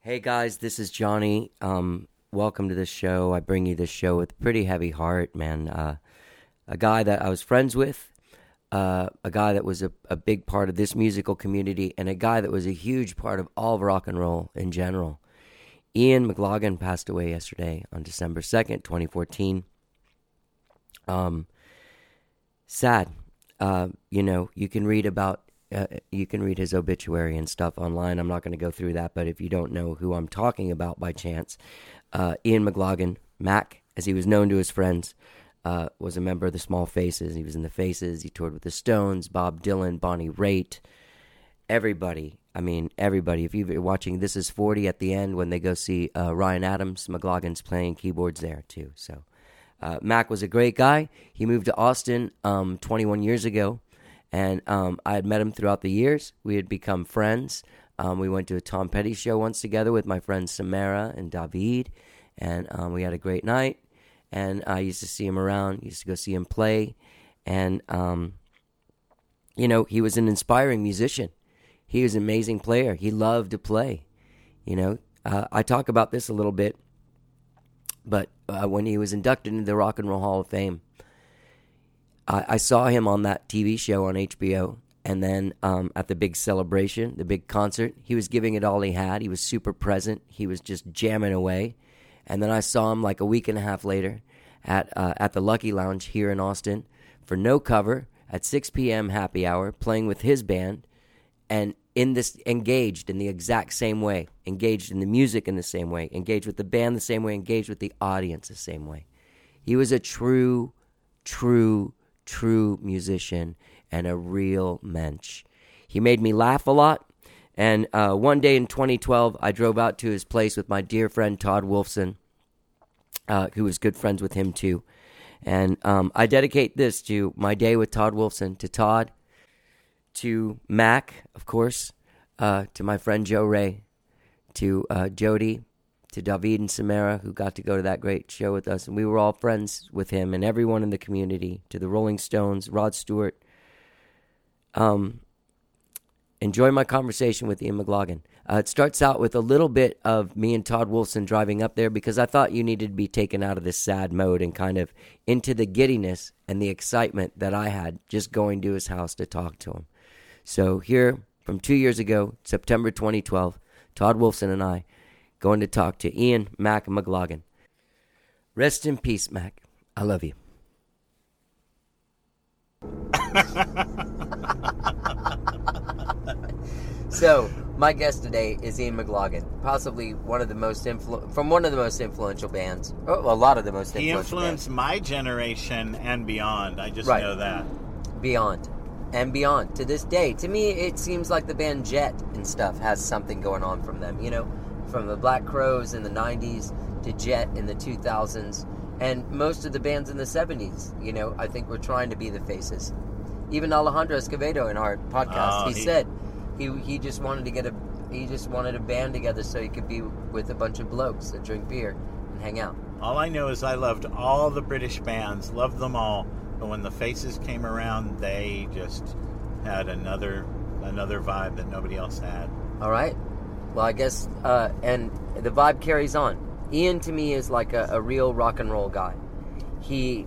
Hey guys, this is Johnny. Welcome to the show. I bring you this show with a pretty heavy heart, man. A guy that I was friends with, a guy that was a big part of this musical community, and a guy that was a huge part of all of rock and roll in general. Ian McLagan passed away yesterday on December 2nd, 2014. Sad. You can read about you can read his obituary and stuff online. I'm not going to go through that, but if you don't know who I'm talking about by chance, Ian McLagan, Mac, as he was known to his friends, was a member of the Small Faces. He was in the Faces. He toured with the Stones, Bob Dylan, Bonnie Raitt, everybody. I mean, everybody. If you're watching This Is 40 at the end when they go see Ryan Adams, McLagan's playing keyboards there too. So Mac was a great guy. He moved to Austin 21 years ago. And I had met him throughout the years. We had become friends. We went to a Tom Petty show once together with my friends Samara and David. And we had a great night. And I used to see him around. Used to go see him play. And, he was an inspiring musician. He was an amazing player. He loved to play. I talk about this a little bit. But when he was inducted into the Rock and Roll Hall of Fame, I saw him on that TV show on HBO, and then at the big celebration, the big concert, he was giving it all he had. He was super present. He was just jamming away. And then I saw him like a week and a half later at the Lucky Lounge here in Austin for no cover at 6 p.m. happy hour, playing with his band, and engaged in the exact same way, engaged in the music in the same way, engaged with the band the same way, engaged with the audience the same way. He was a true musician and a real mensch. He made me laugh a lot, and one day in 2012, I drove out to his place with my dear friend Todd Wolfson, who was good friends with him too, and I dedicate this to my day with Todd Wolfson, to Todd, to Mac, of course, to my friend Joe Ray, to Jody, to David and Samara, who got to go to that great show with us. And we were all friends with him and everyone in the community, to the Rolling Stones, Rod Stewart. Enjoy my conversation with Ian McLagan. It starts out with a little bit of me and Todd Wolfson driving up there because I thought you needed to be taken out of this sad mode and kind of into the giddiness and the excitement that I had just going to his house to talk to him. So here, from 2 years ago, September 2012, Todd Wolfson and I going to talk to Ian Mac McLagan. Rest in peace, Mac. I love you. So, my guest today is Ian McLagan, possibly one of the most influential bands, a lot of the most influential bands. He influenced my generation and beyond. I just know that. Beyond. And beyond. To this day. To me, it seems like the band Jet and stuff has something going on from them, from the Black Crowes in the 90s to Jet in the 2000s, and most of the bands in the 70s. I think we're trying to be the Faces. Even Alejandro Escovedo in our podcast, he said he just wanted a band together so he could be with a bunch of blokes and drink beer and hang out. All I know is I loved all the British bands, loved them all, but when the Faces came around, they just had another vibe that nobody else had. All right. Well, I guess, and the vibe carries on. Ian, to me, is like a real rock and roll guy. He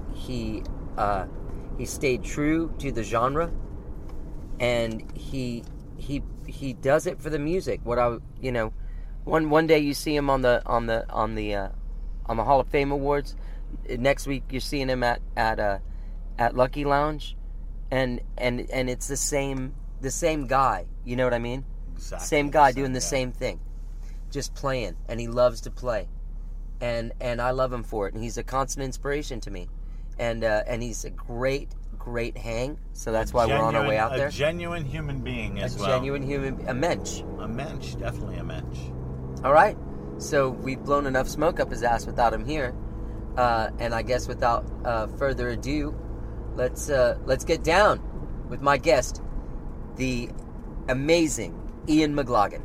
stayed true to the genre, and he does it for the music. One day you see him on the Hall of Fame Awards. Next week you're seeing him at Lucky Lounge, and it's the same guy. You know what I mean? Exactly. Same guy doing the same thing, just playing, and he loves to play, and I love him for it. And he's a constant inspiration to me, and he's a great hang. So that's why we're on our way out there. A genuine human being as well. A genuine human, a mensch. A mensch, definitely a mensch. All right, so we've blown enough smoke up his ass without him here, and I guess without further ado, let's get down with my guest, the amazing Ian McLagan.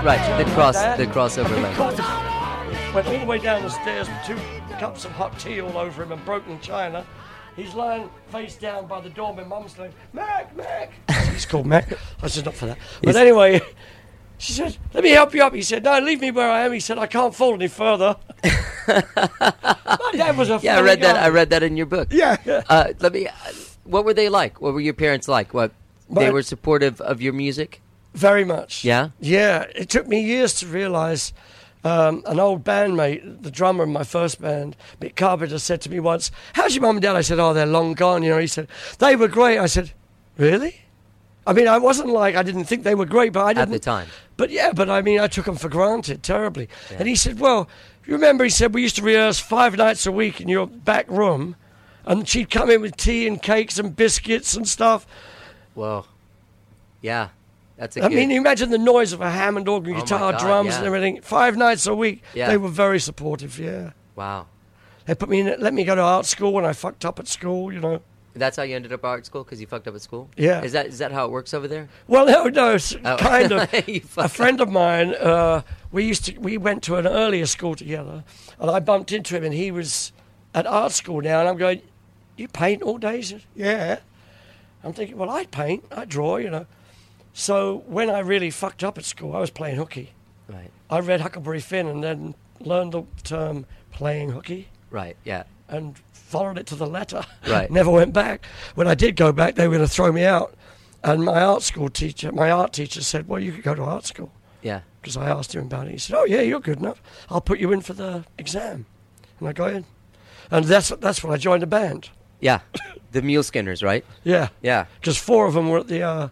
Right, the crossover And we leg. caught him, went all the way down the stairs with 2 cups of hot tea all over him and broken china. He's lying face down by the door. My mum's going, Mac, Mac. He's called Mac. I said, not for that. But anyway, she said, let me help you up. He said, no, leave me where I am. He said, I can't fall any further. My dad was a Yeah, funny guy. I read that in your book. Yeah. What were they like? What were your parents like? They My- were supportive of your music? Very much. Yeah? Yeah. It took me years to realise. An old bandmate, the drummer in my first band, Mick Carpenter, said to me once, how's your mum and dad? I said, oh, they're long gone. You know, he said, they were great. I said, really? I mean, I wasn't like, I didn't think they were great, but I didn't. At the time. But yeah, I mean, I took them for granted terribly. Yeah. And he said, well, you remember, he said, we used to rehearse 5 nights a week in your back room, and she'd come in with tea and cakes and biscuits and stuff. Whoa. Yeah. I mean, you imagine the noise of a Hammond organ, guitar, drums, and everything. 5 nights a week. Yeah. They were very supportive, yeah. Wow. They let me go to art school when I fucked up at school, you know. That's how you ended up at art school, because you fucked up at school? Yeah. Is that how it works over there? Well, no, it's kind of. A friend of mine, we went to an earlier school together, and I bumped into him, and he was at art school now, and I'm going, you paint all day? He said, yeah. I'm thinking, well, I'd paint, I'd draw, you know. So when I really fucked up at school, I was playing hooky. Right. I read Huckleberry Finn and then learned the term playing hooky. Right, yeah. And followed it to the letter. Right. Never went back. When I did go back, they were going to throw me out. And my art teacher said, well, you could go to art school. Yeah. Because I asked him about it. He said, oh, yeah, you're good enough. I'll put you in for the exam. And I got in. And that's when I joined a band. Yeah. The Mule Skinners, right? Yeah. Yeah. Because 4 of them were at the...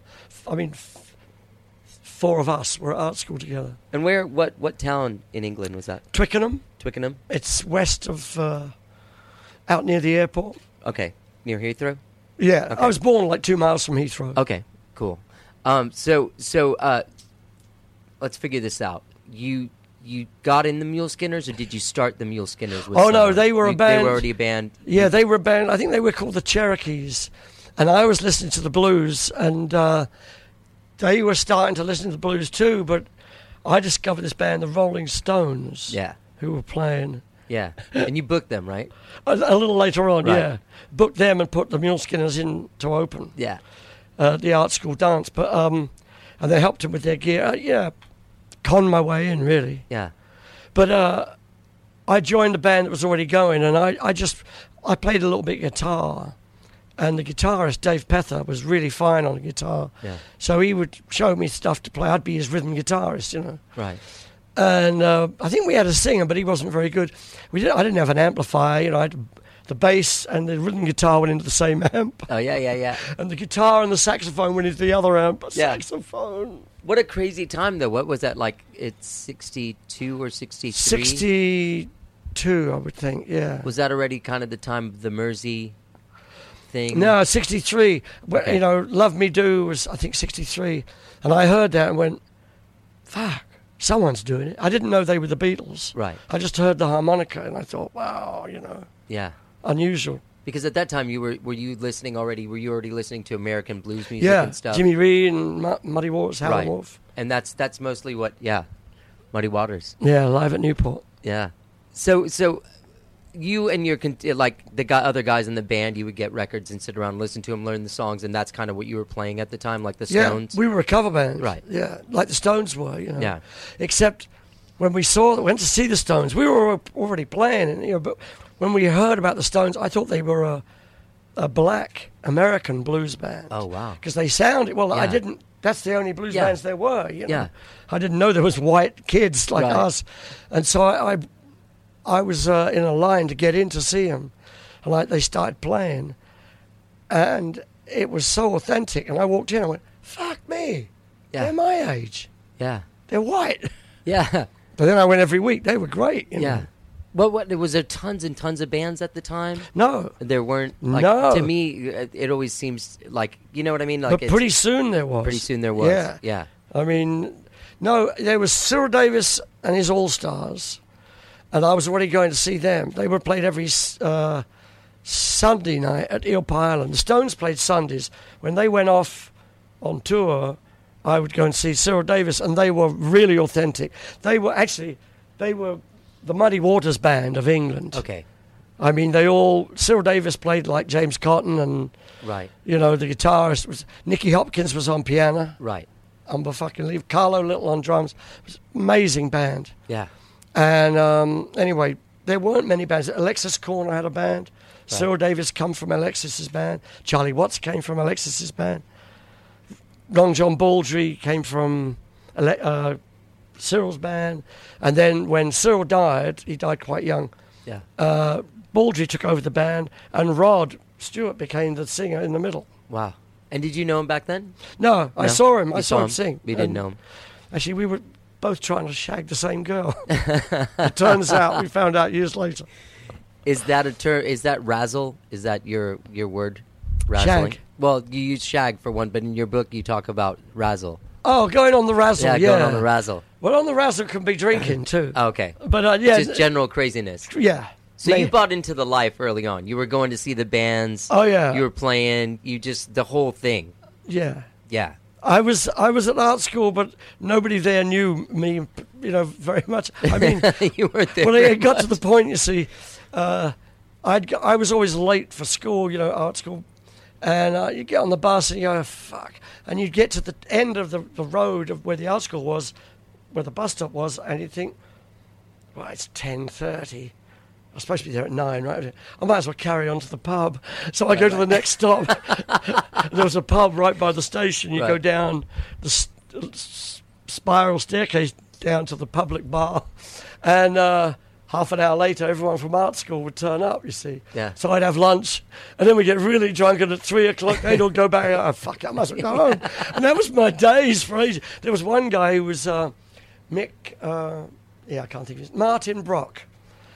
4 of us were at art school together. And what town in England was that? Twickenham. Twickenham? It's west of, out near the airport. Okay. Near Heathrow? Yeah. Okay. I was born like 2 miles from Heathrow. Okay, cool. So let's figure this out. You got in the Mule Skinners, or did you start the Mule Skinners with no, someone? they were a band. They were already a band? Yeah, they were a band. I think they were called the Cherokees. And I was listening to the blues, and they were starting to listen to the blues too, but I discovered this band, the Rolling Stones, Yeah. who were playing. Yeah. And you booked them, right? A little later on, Right. yeah. Booked them and put the Mule Skinners in to open Yeah. the art school dance. But and they helped them with their gear. Conned my way in, really. Yeah. But I joined a band that was already going, and I played a little bit guitar. And the guitarist, Dave Pether, was really fine on the guitar. Yeah. So he would show me stuff to play. I'd be his rhythm guitarist, you know. Right. And I think we had a singer, but he wasn't very good. I didn't have an amplifier, you know. I had the bass and the rhythm guitar went into the same amp. Oh, yeah. And the guitar and the saxophone went into the other amp. Yeah. Saxophone. What a crazy time, though. What was that, like, it's 62 or 63? 62, I would think, yeah. Was that already kind of the time of the Mersey thing? No, 63. Okay. You know, Love Me Do was, I think, 63. And I heard that and went, fuck, someone's doing it. I didn't know they were the Beatles. Right. I just heard the harmonica and I thought, wow, you know, Yeah. unusual. Because at that time, were you listening already? Were you already listening to American blues music Yeah, and stuff? Jimmy Reed and Muddy Waters, Howlin' Right. Wolf. And that's mostly what, Muddy Waters. Yeah, live at Newport. Yeah. So you and your other guys in the band, you would get records and sit around and listen to them, learn the songs, and that's kind of what you were playing at the time, like the Stones? Yeah, we were a cover band. Right. Yeah, like the Stones were, you know. Yeah. Except when went to see the Stones, we were already playing, and, you know, but when we heard about the Stones, I thought they were a black American blues band. Oh, wow. Because they sounded, well, I Yeah. didn't, that's the only blues Yeah. bands there were, you know. Yeah. I didn't know there was white kids like Right. us. And so I was in a line to get in to see them. And they started playing. And it was so authentic. And I walked in and I went, fuck me. Yeah. They're my age. Yeah. They're white. Yeah. But then I went every week. They were great. You know. Yeah. Well, was there tons and tons of bands at the time? No. There weren't. Like, No. To me, it always seems like, you know what I mean? Like, But pretty soon there was. pretty soon there was. Yeah. Yeah. I mean, no, there was Cyril Davis and his All-Stars. And I was already going to see them. They were played every Sunday night at Eel Pie Island. The Stones played Sundays. When they went off on tour, I would go and see Cyril Davis, and they were really authentic. They were the Muddy Waters band of England. Okay. I mean, Cyril Davis played like James Cotton, and Right. the guitarist was Nicky Hopkins was on piano. Right. Unfucking Carlo Little on drums. It was an amazing band. Yeah. And anyway, there weren't many bands. Alexis Corner had a band. Right. Cyril Davis come from Alexis's band. Charlie Watts came from Alexis's band. Long John Baldry came from Cyril's band. And then when Cyril died, he died quite young. Yeah. Baldry took over the band, and Rod Stewart became the singer in the middle. Wow. And did you know him back then? No, I saw him. I saw him him sing. We didn't know him. Actually, we were both trying to shag the same girl. It turns out, we found out years later. Is that a term? Is that razzle? Is that your word? Razzling? Shag. Well, you use shag for one, but in your book you talk about razzle. Oh, going on the razzle, yeah. Going on the razzle. Well, on the razzle can be drinking too. Oh, okay. But yeah. Just general craziness. Yeah. So you bought into the life early on. You were going to see the bands. Oh, yeah. You were playing. The whole thing. Yeah. Yeah. I was at art school, but nobody there knew me, very much. I mean, you weren't there. Well, it got to the point, you see, I was always late for school, art school, and you get on the bus and you go, fuck, and you get to the end of the road of where the art school was, where the bus stop was, and you think, well, it's 10:30. I'm supposed to be there at 9, right? I might as well carry on to the pub. So I go to the next stop. There was a pub right by the station. You go down the spiral staircase down to the public bar. And half an hour later, everyone from art school would turn up, you see. Yeah. So I'd have lunch. And then we'd get really drunk, and at 3 o'clock, they'd all go back. Oh, fuck, I must go home. And that was my days for ages. There was one guy who was I can't think of his Martin Brock.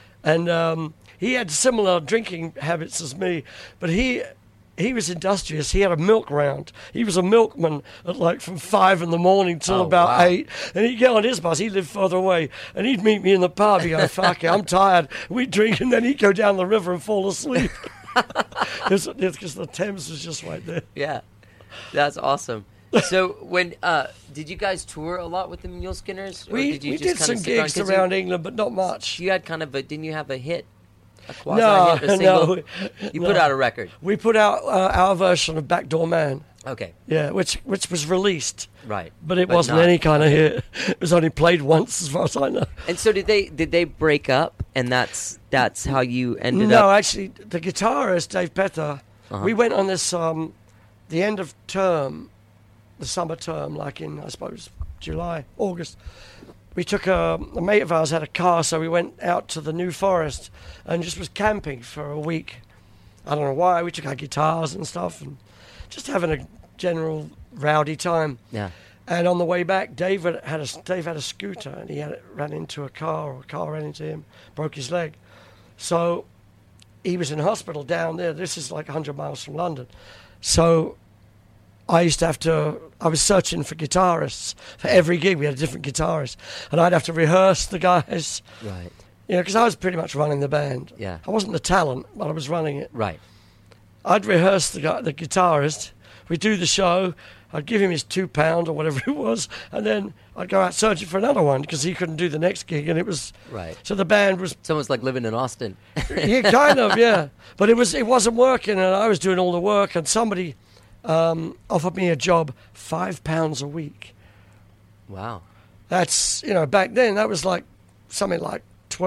And he had similar drinking habits as me, but he was industrious. He had a milk round. He was a milkman at from 5 in the morning till about 8. And he'd get on his bus. He lived further away. And he'd meet me in the pub. He'd go, fuck it, I'm tired. We'd drink, and then he'd go down the river and fall asleep. Because the Thames was just right there. Yeah, that's awesome. So when did you guys tour a lot with the Mule Skinners? We did some gigs around England, but not much. You had didn't you have a hit? A quasi-hit, a single? No. You put out a record. We put out our version of Backdoor Man. Okay. Yeah, which was released. Right. But it wasn't any kind of hit. It was only played once, as far as I know. And so did they break up, and that's how you ended up? No, actually, the guitarist, Dave Pether, we went on this, the end of term, the summer term, like in, I suppose, July, August. We took a mate of ours had a car, so we went out to the New Forest and just was camping for a week. I don't know why. We took our guitars and stuff and just having a general rowdy time. Yeah. And on the way back, Dave had a scooter, and he ran into a car, or a car ran into him, broke his leg. So he was in hospital down there. This is like 100 miles from London. So I was searching for guitarists. For every gig, we had a different guitarist. And I'd have to rehearse the guys. Right. Because I was pretty much running the band. Yeah. I wasn't the talent, but I was running it. Right. I'd rehearse the guitarist. We'd do the show. I'd give him his £2 or whatever it was. And then I'd go out searching for another one because he couldn't do the next gig. And it was... Right. So the band was... It's almost like living in Austin. Yeah, kind of, yeah. But it wasn't working, and I was doing all the work, and somebody... offered me a job, £5 a week. Wow. That's, back then, that was like something like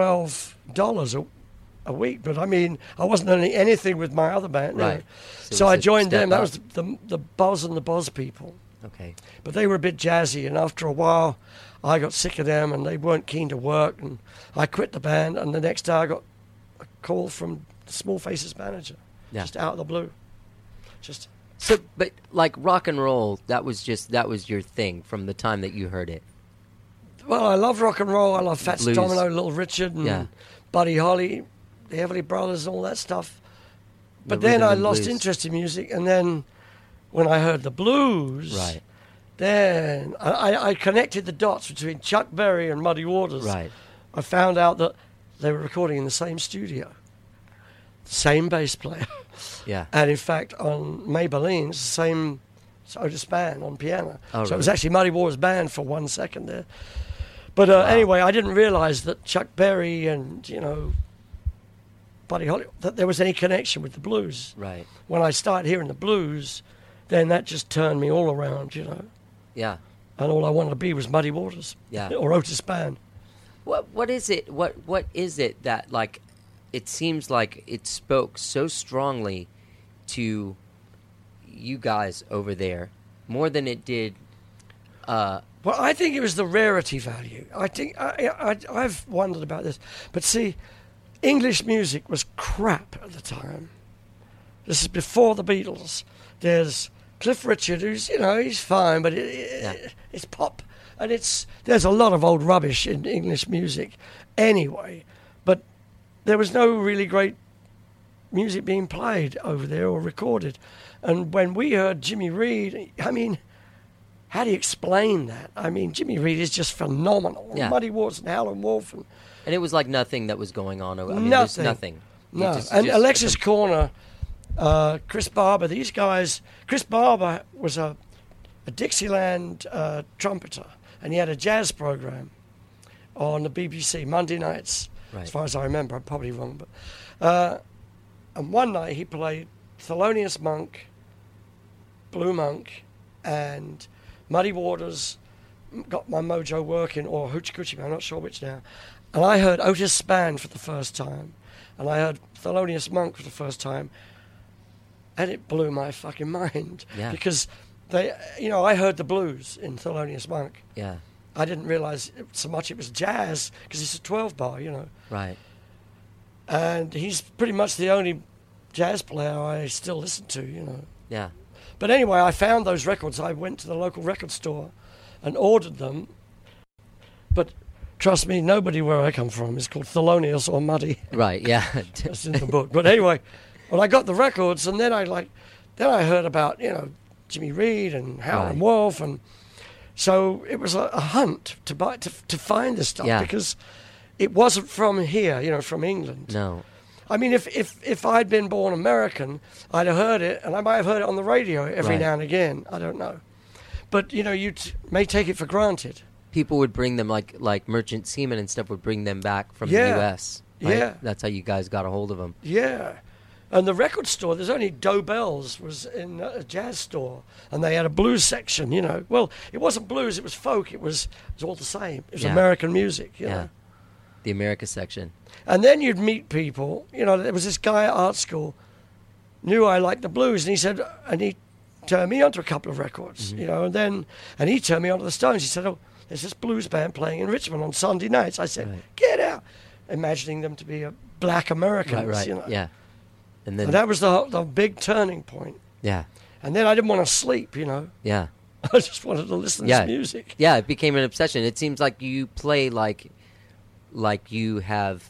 $12 a week. But I mean, I wasn't earning anything with my other band. Right. So I joined them. That was the Buzz and the Buzz people. Okay. But they were a bit jazzy, and after a while, I got sick of them, and they weren't keen to work, and I quit the band, and the next day I got a call from the Small Faces manager, just out of the blue. So, but like rock and roll, that was your thing from the time that you heard it. Well, I love rock and roll. I love Fats Blues. Domino, Little Richard, and Buddy Holly, the Everly Brothers, all that stuff. But then I lost interest in music, and then when I heard the blues, right, then I connected the dots between Chuck Berry and Muddy Waters. Right. I found out that they were recording in the same studio, same bass player. Yeah. And in fact, on Maybelline's, It's Otis Spann on piano. Oh, so it was really? actually Muddy Waters Band for 1 second there. But anyway, I didn't realize that Chuck Berry and, Buddy Holly, that there was any connection with the blues. Right. When I started hearing the blues, then that just turned me all around, Yeah. And all I wanted to be was Muddy Waters. Yeah. Or Otis Spann. What is it? What is it that, like, it seems like it spoke so strongly to you guys over there more than it did? Well, I think it was the rarity value. I think I've wondered about this, but see, English music was crap at the time. This is before the Beatles. There's Cliff Richard, who's he's fine, but it's pop, and there's a lot of old rubbish in English music, anyway. But there was no really great music being played over there or recorded, and when we heard Jimmy Reed, I mean, how do you explain that? I mean, Jimmy Reed is just phenomenal. Yeah. Muddy Waters and Howlin' Wolf. And it was like nothing that was going on. I mean, nothing. There's nothing. No. Just Alexis Corner, Chris Barber, these guys. Chris Barber was a Dixieland trumpeter, and he had a jazz program on the BBC Monday nights, Right. as far as I remember. I'm probably wrong. But and one night he played Thelonious Monk, Blue Monk, and Muddy Waters, Got My Mojo Working, or Hoochie Coochie Man, I'm not sure which now. And I heard Otis Spann for the first time, and I heard Thelonious Monk for the first time, and it blew my fucking mind. Yeah. Because I heard the blues in Thelonious Monk. Yeah. I didn't realize so much it was jazz, because it's a 12-bar, Right. And he's pretty much the only jazz player I still listen to, Yeah. But anyway, I found those records. I went to the local record store and ordered them. But trust me, nobody where I come from is called Thelonious or Muddy. Right. Yeah. That's in the book. But anyway, well, I got the records, and then I heard about Jimmy Reed and Howlin' Right. Wolf, and so it was a hunt to buy to find this stuff, Yeah. because it wasn't from here, from England. No. I mean, if I'd been born American, I'd have heard it, and I might have heard it on the radio every Right. now and again. I don't know. But, you may take it for granted. People would bring them, like Merchant Seaman and stuff would bring them back from the Yeah. U.S. Right? Yeah. That's how you guys got a hold of them. Yeah. And the record store, there's only Dobell's was in a jazz store, and they had a blues section, Well, it wasn't blues, it was folk. It was all the same. It was Yeah. American music, Yeah. The America section. And then you'd meet people, there was this guy at art school, knew I liked the blues, and he turned me onto a couple of records, Mm-hmm. and he turned me onto the Stones. He said, oh, there's this blues band playing in Richmond on Sunday nights. I said, Right. get out, imagining them to be black Americans, Right. Yeah. And then. And that was the big turning point. Yeah. And then I didn't want to sleep, Yeah. I just wanted to listen to Yeah. this music. Yeah. It became an obsession. It seems like you play like you have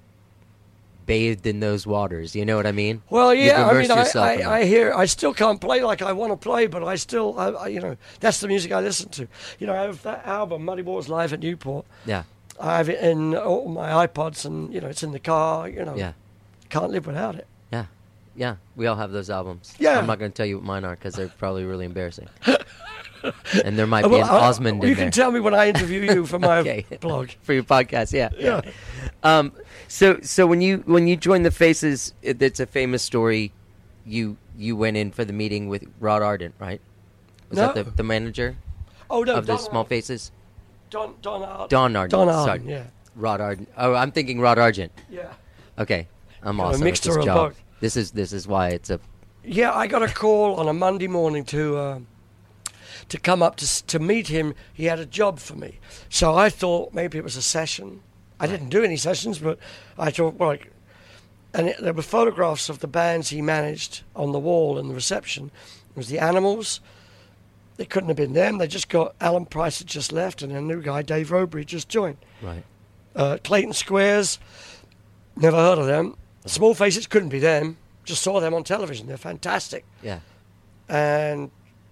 bathed in those waters. You know what I mean? Well, You've yeah, I immersed mean, yourself in it. I still can't play like I want to play, but I still, that's the music I listen to. I have that album, Muddy Waters Live at Newport. Yeah. I have it in all my iPods, and, it's in the car, Yeah. Can't live without it. Yeah. Yeah. We all have those albums. Yeah. I'm not going to tell you what mine are because they're probably really embarrassing. And there might be Well, an Osmond in you there. can tell me when I interview you for my Okay. blog. For your podcast, yeah. Yeah. So when you joined the Faces, it's a famous story. You went in for the meeting with Rod Ardent, right? Was No. that the manager Oh, no, of the Don Small Faces? Don Ardent. Don Ardent. Don Sorry. Ardent, yeah. Rod Ardent. Oh, I'm thinking Rod Argent. Yeah. Okay, I'm Got a awesome at mixture this of job. both. This is why it's a Yeah, I got a call on a Monday morning to come up to meet him. He had a job for me. So I thought maybe it was a session. I didn't do any sessions, but I thought, there were photographs of the bands he managed on the wall in the reception. It was the Animals. They couldn't have been them. They just got, Alan Price had just left, and a new guy, Dave Robury, just joined. right. Clayton Squares, never heard of them. Small Faces, couldn't be them. Just saw them on television. They're fantastic. Yeah. And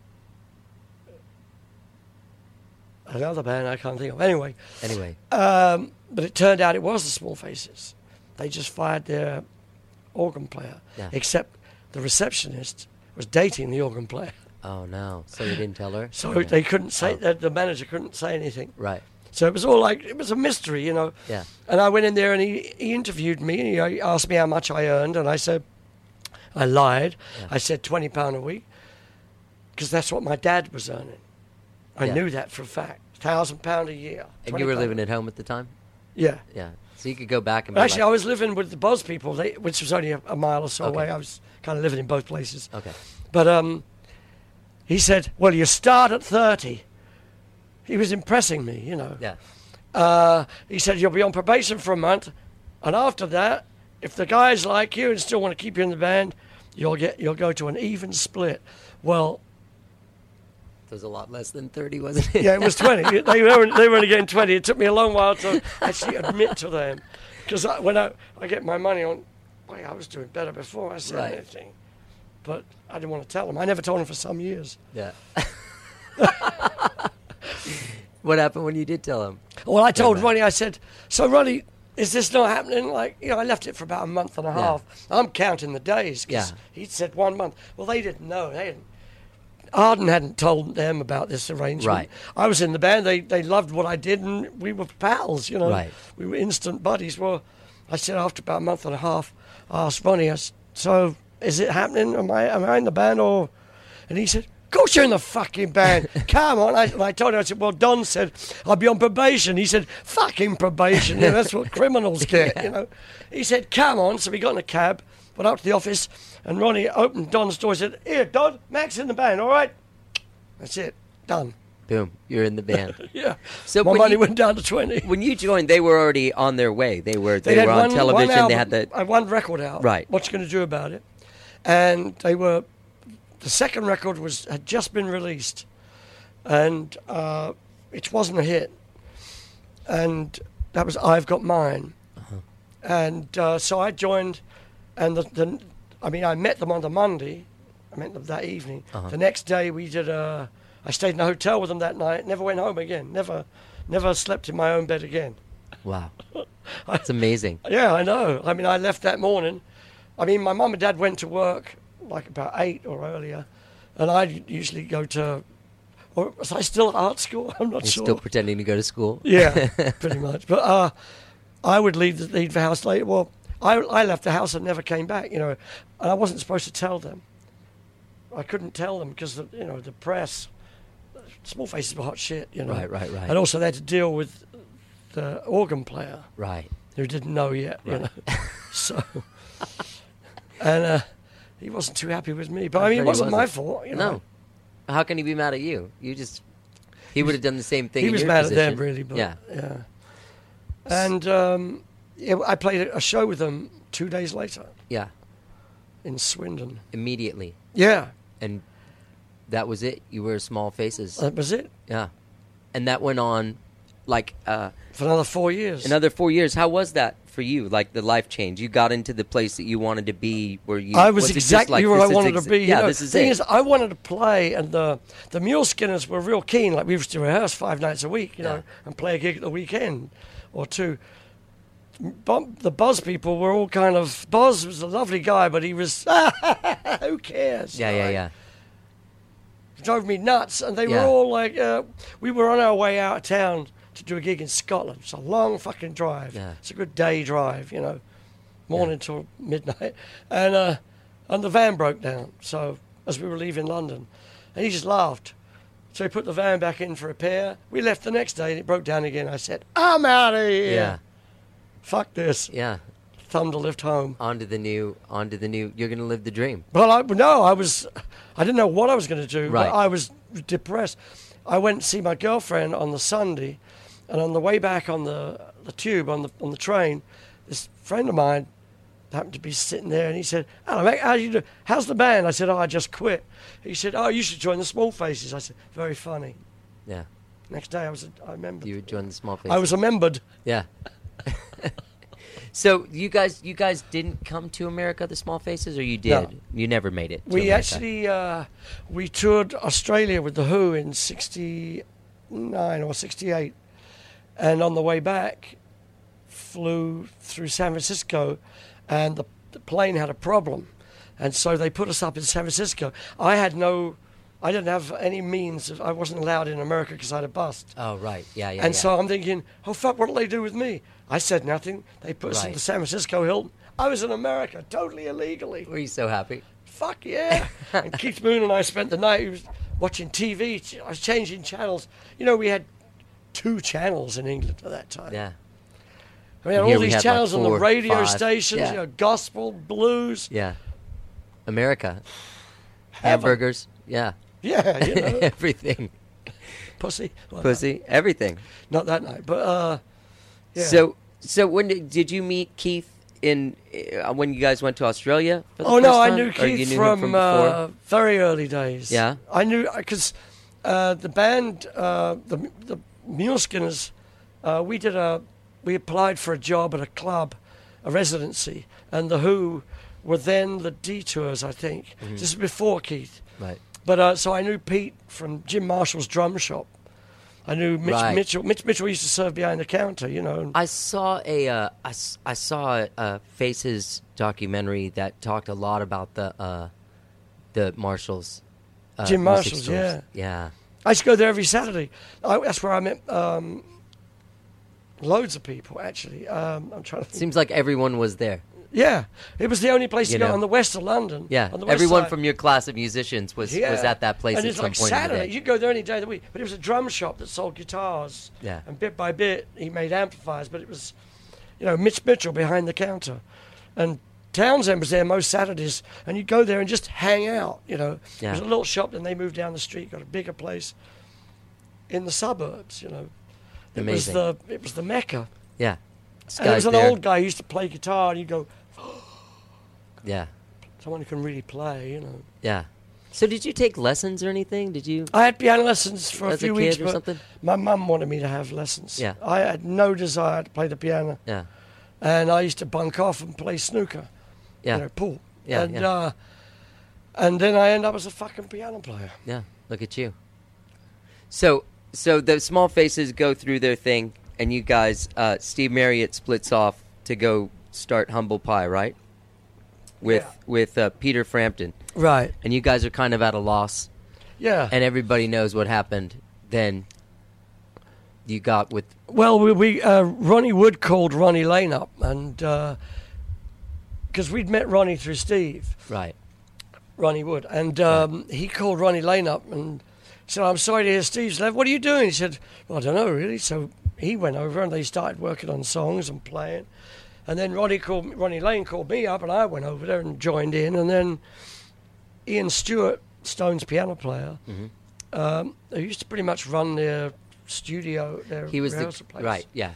another band I can't think of. Anyway, but it turned out it was the Small Faces. They just fired their organ player, Yeah. except the receptionist was dating the organ player. Oh no! So you didn't tell her? So Okay. they couldn't say, the manager couldn't say anything. Right. So it was all like, it was a mystery, you know. Yeah. And I went in there and he interviewed me and he asked me how much I earned, and I said, I lied. Yeah. I said £20 a week, because that's what my dad was earning. I Yeah. knew that for a fact. £1,000 a year. And you were £20. living at home at the time? Yeah. Yeah. So you could go back and be Actually, I like, was living with the Boz people, which was only a mile or so Okay. away. I was kind of living in both places. okay. But he said, well, you start at 30. He was impressing me, you know. Yeah. He said, you'll be on probation for a month, and after that, if the guys like you and still want to keep you in the band, you'll go to an even split. Well, It was a lot less than 30, wasn't it? yeah, it was 20. They were only getting 20. It took me a long while to actually admit to them, because when I get my money on, boy, I was doing better before I said Right. anything. But I didn't want to tell them. I never told them for some years. Yeah. What happened when you did tell him? Well, I told man. Ronnie, I said, so Ronnie, is this not happening? Like, you know, I left it for about a month and a half. I'm counting the days, because Yeah. he'd said 1 month. Well, they didn't know. Arden hadn't told them about this arrangement. Right. I was in the band. They loved what I did, and we were pals, you know. Right. We were instant buddies. Well, I said after about a month and a half, I asked Ronnie, so is it happening? Am I in the band? Or? And he said, of course you're in the fucking band. Come on. I told him, I said, well, Don said I'll be on probation. He said, fucking probation. You know, that's what criminals get, you know. He said, come on. So we got in a cab, went up to the office, and Ronnie opened Don's door and said, here, Don, Mac's in the band, all right? That's it. Done. Boom. You're in the band. Yeah. So my when money you- went down to 20. When you joined, they were already on their way. They were had on television. album, They had the one record out. Right. What you going to do about it? And the second record had just been released, and it wasn't a hit. And that was I've Got Mine. Uh-huh. And so I joined, and I met them on the Monday. I met them that evening. Uh-huh. The next day we did I stayed in a hotel with them that night. Never went home again. Never slept in my own bed again. Wow. That's amazing. Yeah, I know. I mean, I left that morning. I mean, my mum and dad went to work like about 8 or earlier, and I'd usually go to, or was I still at art school? I'm not You're sure. still pretending to go to school. Yeah, pretty much. But I would leave the house late. Well, I left the house and never came back, you know, and I wasn't supposed to tell them. I couldn't tell them because, you know, the press, Small Faces were hot shit, you know. Right. And also they had to deal with the organ player Right. who didn't know yet, you Right. know. So, and he wasn't too happy with me. But I'm I mean, sure it he wasn't my wasn't. fault, you know. No. How can he be mad at you? He would have done the same thing. He in was your mad position. at them, really. But, Yeah. yeah. And I played a show with them 2 days later Yeah. in Swindon. Immediately. Yeah, And that was it. You were Small Faces. that was it. Yeah. And that went on like For another 4 years. another 4 years. How was that for you? Like the life change? You got into the place that you wanted to be where you I was it just exactly like, where this I is wanted to be. Yeah, you know, this is the thing it. is, I wanted to play, and the Mule Skinners were real keen. Like we used to rehearse 5 nights a week, you know, Yeah. and play a gig at the weekend or two. But the Boz people were all kind of. Boz was a lovely guy, but he was. Who cares? Yeah, you know, yeah, yeah. It drove me nuts, and they Yeah. were all like, we were on our way out of town to do a gig in Scotland. It's a long fucking drive. Yeah. It's a good day drive, you know, morning till midnight. And the van broke down, so as we were leaving London. And he just laughed. So he put the van back in for repair. We left the next day, and it broke down again. I said, I'm out of here. Yeah. Fuck this. Yeah. Thumb to lift home. Onto the new. You're going to live the dream. Well, I didn't know what I was going to do, Right. but I was depressed. I went to see my girlfriend on the Sunday, and on the way back on the tube, on the train, this friend of mine happened to be sitting there, and he said, "Hello, mate, how you do? How's the band?" I said, "Oh, I just quit." He said, "Oh, you should join the Small Faces." I said, "Very funny." Yeah. Next day, I remembered. You would join the Small Faces. I was remembered. Yeah. So you guys didn't come to America, the Small Faces, or you did? No. You never made it. to We America. actually we toured Australia with the Who in '69 or '68, and on the way back, flew through San Francisco, and the plane had a problem, and so they put us up in San Francisco. I I didn't have any means. I wasn't allowed in America because I had a bust. Oh, right. Yeah. And so I'm thinking, oh, fuck, what'll they do with me? I said nothing. They put us in Right. the San Francisco Hilton. I was in America, totally illegally. Were you so happy? Fuck yeah. And Keith Moon and I spent the night watching TV. I was changing channels. You know, we had 2 channels in England at that time. Yeah. We had Here all we these had, channels like, on the 4, radio 5. stations, Yeah. you know, gospel, blues. Yeah. America. Heaven. Hamburgers. Yeah. Yeah, you know, Everything. pussy. Well, Pussy. Everything. Not that night, but yeah. So when did you meet Keith in when you guys went to Australia? For the Oh no, first I time? knew Or Keith you knew him from before? very early days. Yeah? I knew because the band, the Mule Skinners, we applied for a job at a club, a residency, and the Who were then the Detours, I think. Mm-hmm. This is before Keith. Right. But so I knew Pete from Jim Marshall's drum shop. I knew Right. Mitchell. Mitch Mitchell used to serve behind the counter, you know. I saw I saw a Faces documentary that talked a lot about the Marshalls. Jim music Marshall's, stores. yeah. Yeah. I used to go there every Saturday. That's where I met loads of people, actually. I'm trying to think. Seems like everyone was there. Yeah, it was the only place You to go know. on the west of London. Yeah. on the west Everyone side. from your class of musicians was at that place and at it's some like point Saturday. in the day. You could go there any day of the week. But it was a drum shop that sold guitars. Yeah. And bit by bit, he made amplifiers. But it was, you know, Mitch Mitchell behind the counter. And Townsend was there most Saturdays. And you'd go there and just hang out, you know. Yeah. It was a little shop. Then they moved down the street, got a bigger place in the suburbs, you know. Amazing. It was the Mecca. Yeah. This And there guy's was an there. old guy who used to play guitar. And you'd go, Yeah. someone who can really play, you know. Yeah. So did you take lessons or anything? Did you? I had piano lessons for a As a few kid weeks, or but something? my mum wanted me to have lessons. Yeah. I had no desire to play the piano, Yeah. and I used to bunk off and play snooker, Yeah. you know, pool. Yeah, and, yeah. And then I ended up as a fucking piano player. Yeah, look at you. So the Small Faces go through their thing, and you guys, Steve Marriott splits off to go start Humble Pie, right? With Peter Frampton, Right. and you guys are kind of at a loss, Yeah. and everybody knows what happened. Then you got with Well, Ronnie Wood called Ronnie Lane up, and because we'd met Ronnie through Steve. right, Ronnie Wood. And he called Ronnie Lane up and said, I'm sorry to hear Steve's left. What are you doing? He said, well, I don't know, really. So he went over and they started working on songs and playing. And then Ronnie Lane called me up and I went over there and joined in. And then Ian Stewart, Stone's piano player, who used to pretty much run their studio, their he was the rehearsal place. right, yeah,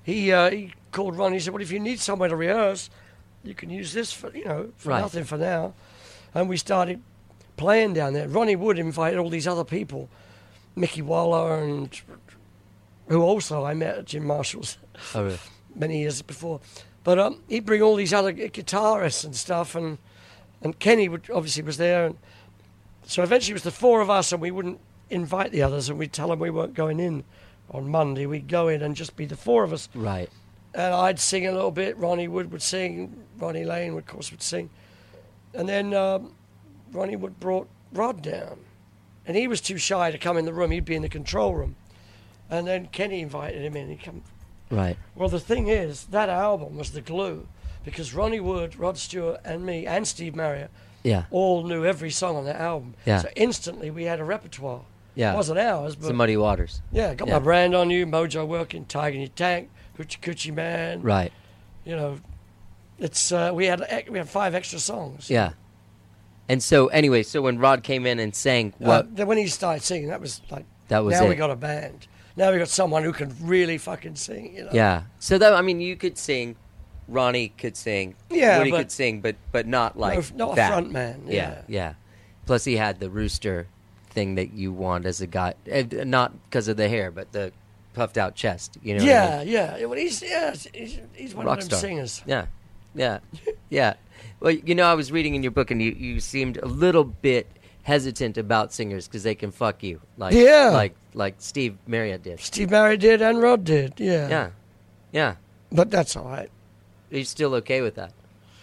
He called Ronnie and said, well, if you need somewhere to rehearse, you can use this for, for Right. nothing for now. And we started playing down there. Ronnie Wood invited all these other people, Mickey Waller, and who also I met at Jim Marshall's oh, really? many years before. But he'd bring all these other guitarists and stuff, and Kenny obviously was there. And so eventually it was the 4 of us, and we wouldn't invite the others, and we'd tell them we weren't going in on Monday. We'd go in and just be the 4 of us. right, And I'd sing a little bit. Ronnie Wood would sing. Ronnie Lane, of course, would sing. And then Ronnie Wood brought Rod down. And he was too shy to come in the room. He'd be in the control room. And then Kenny invited him in. He'd come. right, Well, the thing is, that album was the glue. Because Ronnie Wood, Rod Stewart, and me, and Steve Marriott, yeah, all knew every song on that album. Yeah. So instantly we had a repertoire. yeah. It wasn't ours, but Some Muddy Waters, yeah, got Yeah. my brand on you, Mojo Working, Tiger in Your Tank, Hoochie Coochie Man. right, You know, it's we had 5 extra songs. yeah. And so anyway, so when Rod came in and sang, what Then when he started singing, that was like that was now it. we got a band. Now we got someone who can really fucking sing. You know. Yeah. So that, I mean, you could sing, Ronnie could sing, Yeah, Woody but- could sing, but not like not that. a front man. Yeah, yeah. Plus, he had the rooster thing that you want as a guy, not because of the hair, but the puffed out chest. You know. what I mean? Yeah. Well, he's one Rock of them star. singers. Yeah, yeah, yeah. Well, I was reading in your book, and you seemed a little bit hesitant about singers because they can fuck you, like Yeah. like Steve Marriott did. Steve Marriott did and Rod did. Yeah. Yeah, yeah. But that's all right. Are you still okay with that?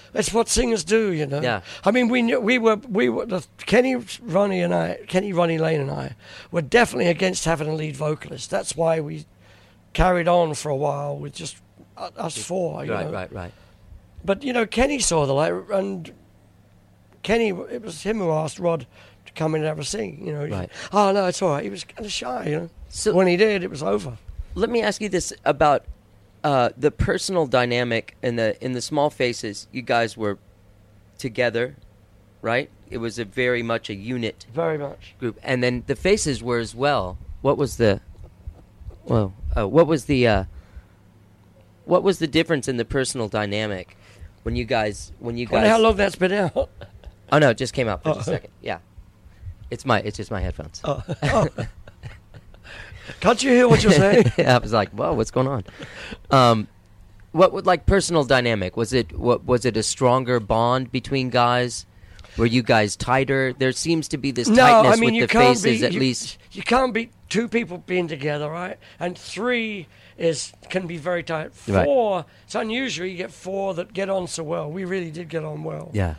That's what singers do, you know. Yeah. I mean, we were Kenny, Ronnie Lane and I were definitely against having a lead vocalist. That's why we carried on for a while with just us four. You know? Right. But you know, Kenny saw the light, and Kenny, it was him who asked Rod to come in and have a sing. You know. Right. Oh no, it's all right. He was kind of shy, you know. So when he did, it was over. let me ask you this about the personal dynamic in the Small Faces. You guys were together, right? It was very much a unit. Very much. Group, and then the Faces were as well. What was the difference in the personal dynamic when you guys? Wonder how long that's been out. Oh no, it just came out for just a second. Yeah, it's just my headphones. Oh. Can't you hear what you're saying? I was like, "Whoa, what's going on?" What would like personal dynamic? Was it a stronger bond between guys? Were you guys tighter? There seems to be this tightness with the Faces, at least. You can't beat two people being together, right? And three can be very tight. Four, right. It's unusual. You get four that get on so well. We really did get on well. Yeah.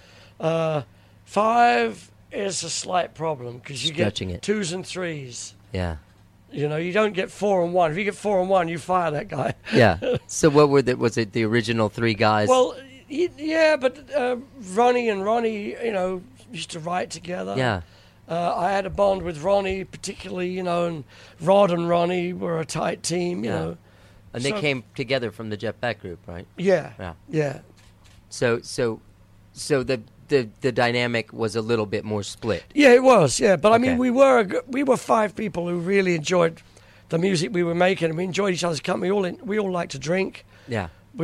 5 is a slight problem because you Stretching get it. 2s and 3s. Yeah. You know, you don't get 4 and 1. If you get 4 and 1, you fire that guy. Yeah. So what was it the original 3 guys? Well, yeah, but Ronnie, you know, used to write together. Yeah. I had a bond with Ronnie, particularly, you know, and Rod and Ronnie were a tight team, you know. And they came together from the Jeff Beck group, right? Yeah. So the dynamic was a little bit more split. Yeah, it was. Yeah, but I mean, we were 5 people who really enjoyed the music we were making, and we enjoyed each other's company. We all liked to drink. Yeah.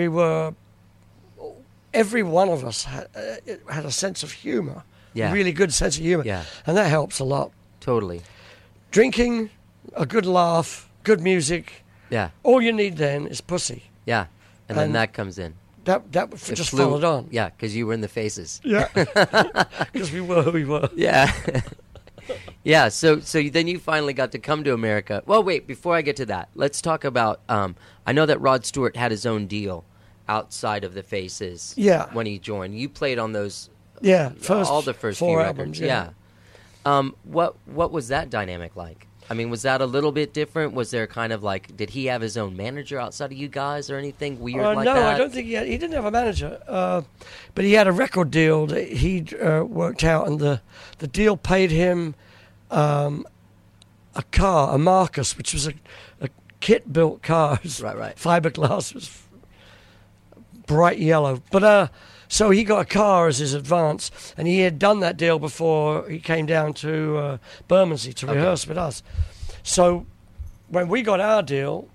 Every one of us had a sense of humor. Yeah. A really good sense of humor. Yeah. And that helps a lot. Totally. Drinking, a good laugh, good music. Yeah. All you need then is pussy. Yeah. And then that comes in. That just followed on. Yeah, because you were in the Faces. Yeah. Because we were who we were. Yeah. Yeah, so then you finally got to come to America. Well, wait, before I get to that, let's talk about, I know that Rod Stewart had his own deal outside of the Faces. Yeah. When he joined. You played on those. Yeah. All the first 4 few albums. records. Yeah. What was that dynamic like? I mean, was that a little bit different? Was there kind of like, did he have his own manager outside of you guys or anything weird like that? No, I don't think he had. He didn't have a manager, but he had a record deal that he'd worked out, and the deal paid him a car, a Marcus, which was a kit-built car. Right. Fiberglass, was bright yellow. But so he got a car as his advance, and he had done that deal before he came down to Bermondsey to rehearse with us. So when we got our deal,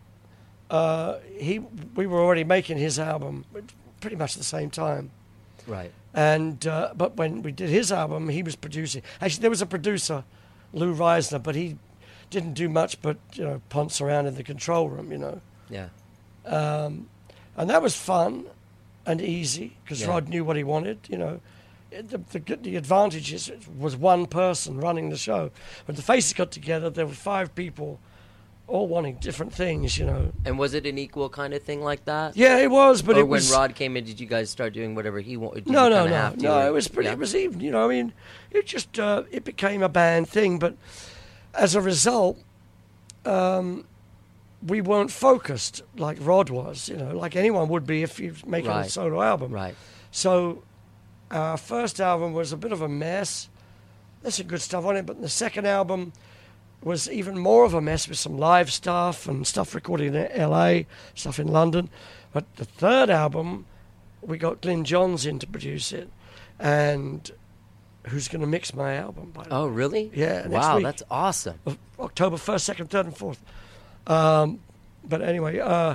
we were already making his album pretty much at the same time. Right. And but when we did his album, he was producing. Actually, there was a producer, Lou Reisner, but he didn't do much but, you know, ponce around in the control room, you know. Yeah. And that was fun and easy because Rod knew what he wanted, you know. The advantage was one person running the show. When the Faces got together, there were 5 people all wanting different things, you know. And was it an equal kind of thing like that? Yeah, it was, but or it was... when Rod came in, did you guys start doing whatever he wanted? No, it was pretty... Yeah. It was even, you know, I mean, it just... it became a band thing, but as a result... we weren't focused like Rod was, you know, like anyone would be if you're making a solo album. Right. So our first album was a bit of a mess. There's some good stuff on it, but the second album was even more of a mess with some live stuff and stuff recorded in LA, stuff in London. But the third album, we got Glyn Johns in to produce it, and who's going to mix my album, by the way. Oh, really? Yeah. Wow, week. that's awesome. October 1st, 2nd, 3rd, and 4th. But anyway,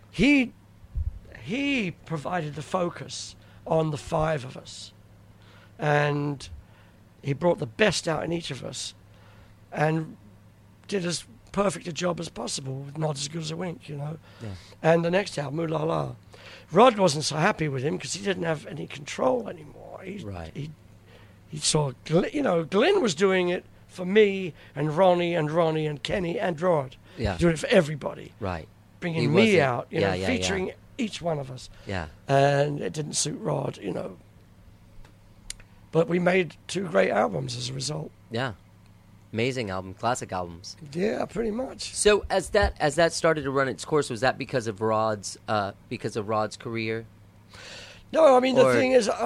he provided the focus on the 5 of us, and he brought the best out in each of us, and did as perfect a job as possible, not as good as a wink, you know. Yeah. And the next album, Ooh La La, Rod wasn't so happy with him because he didn't have any control anymore. He saw, you know, Glyn was doing it for me and Ronnie and Kenny and Rod. Yeah. Doing it for everybody. Right. Bringing me out, you know, featuring each one of us. Yeah. And it didn't suit Rod, you know. But we made 2 great albums as a result. Yeah. Amazing album, classic albums. Yeah, pretty much. So as that started to run its course, was that because of Rod's career? No, I mean, the Or- thing is,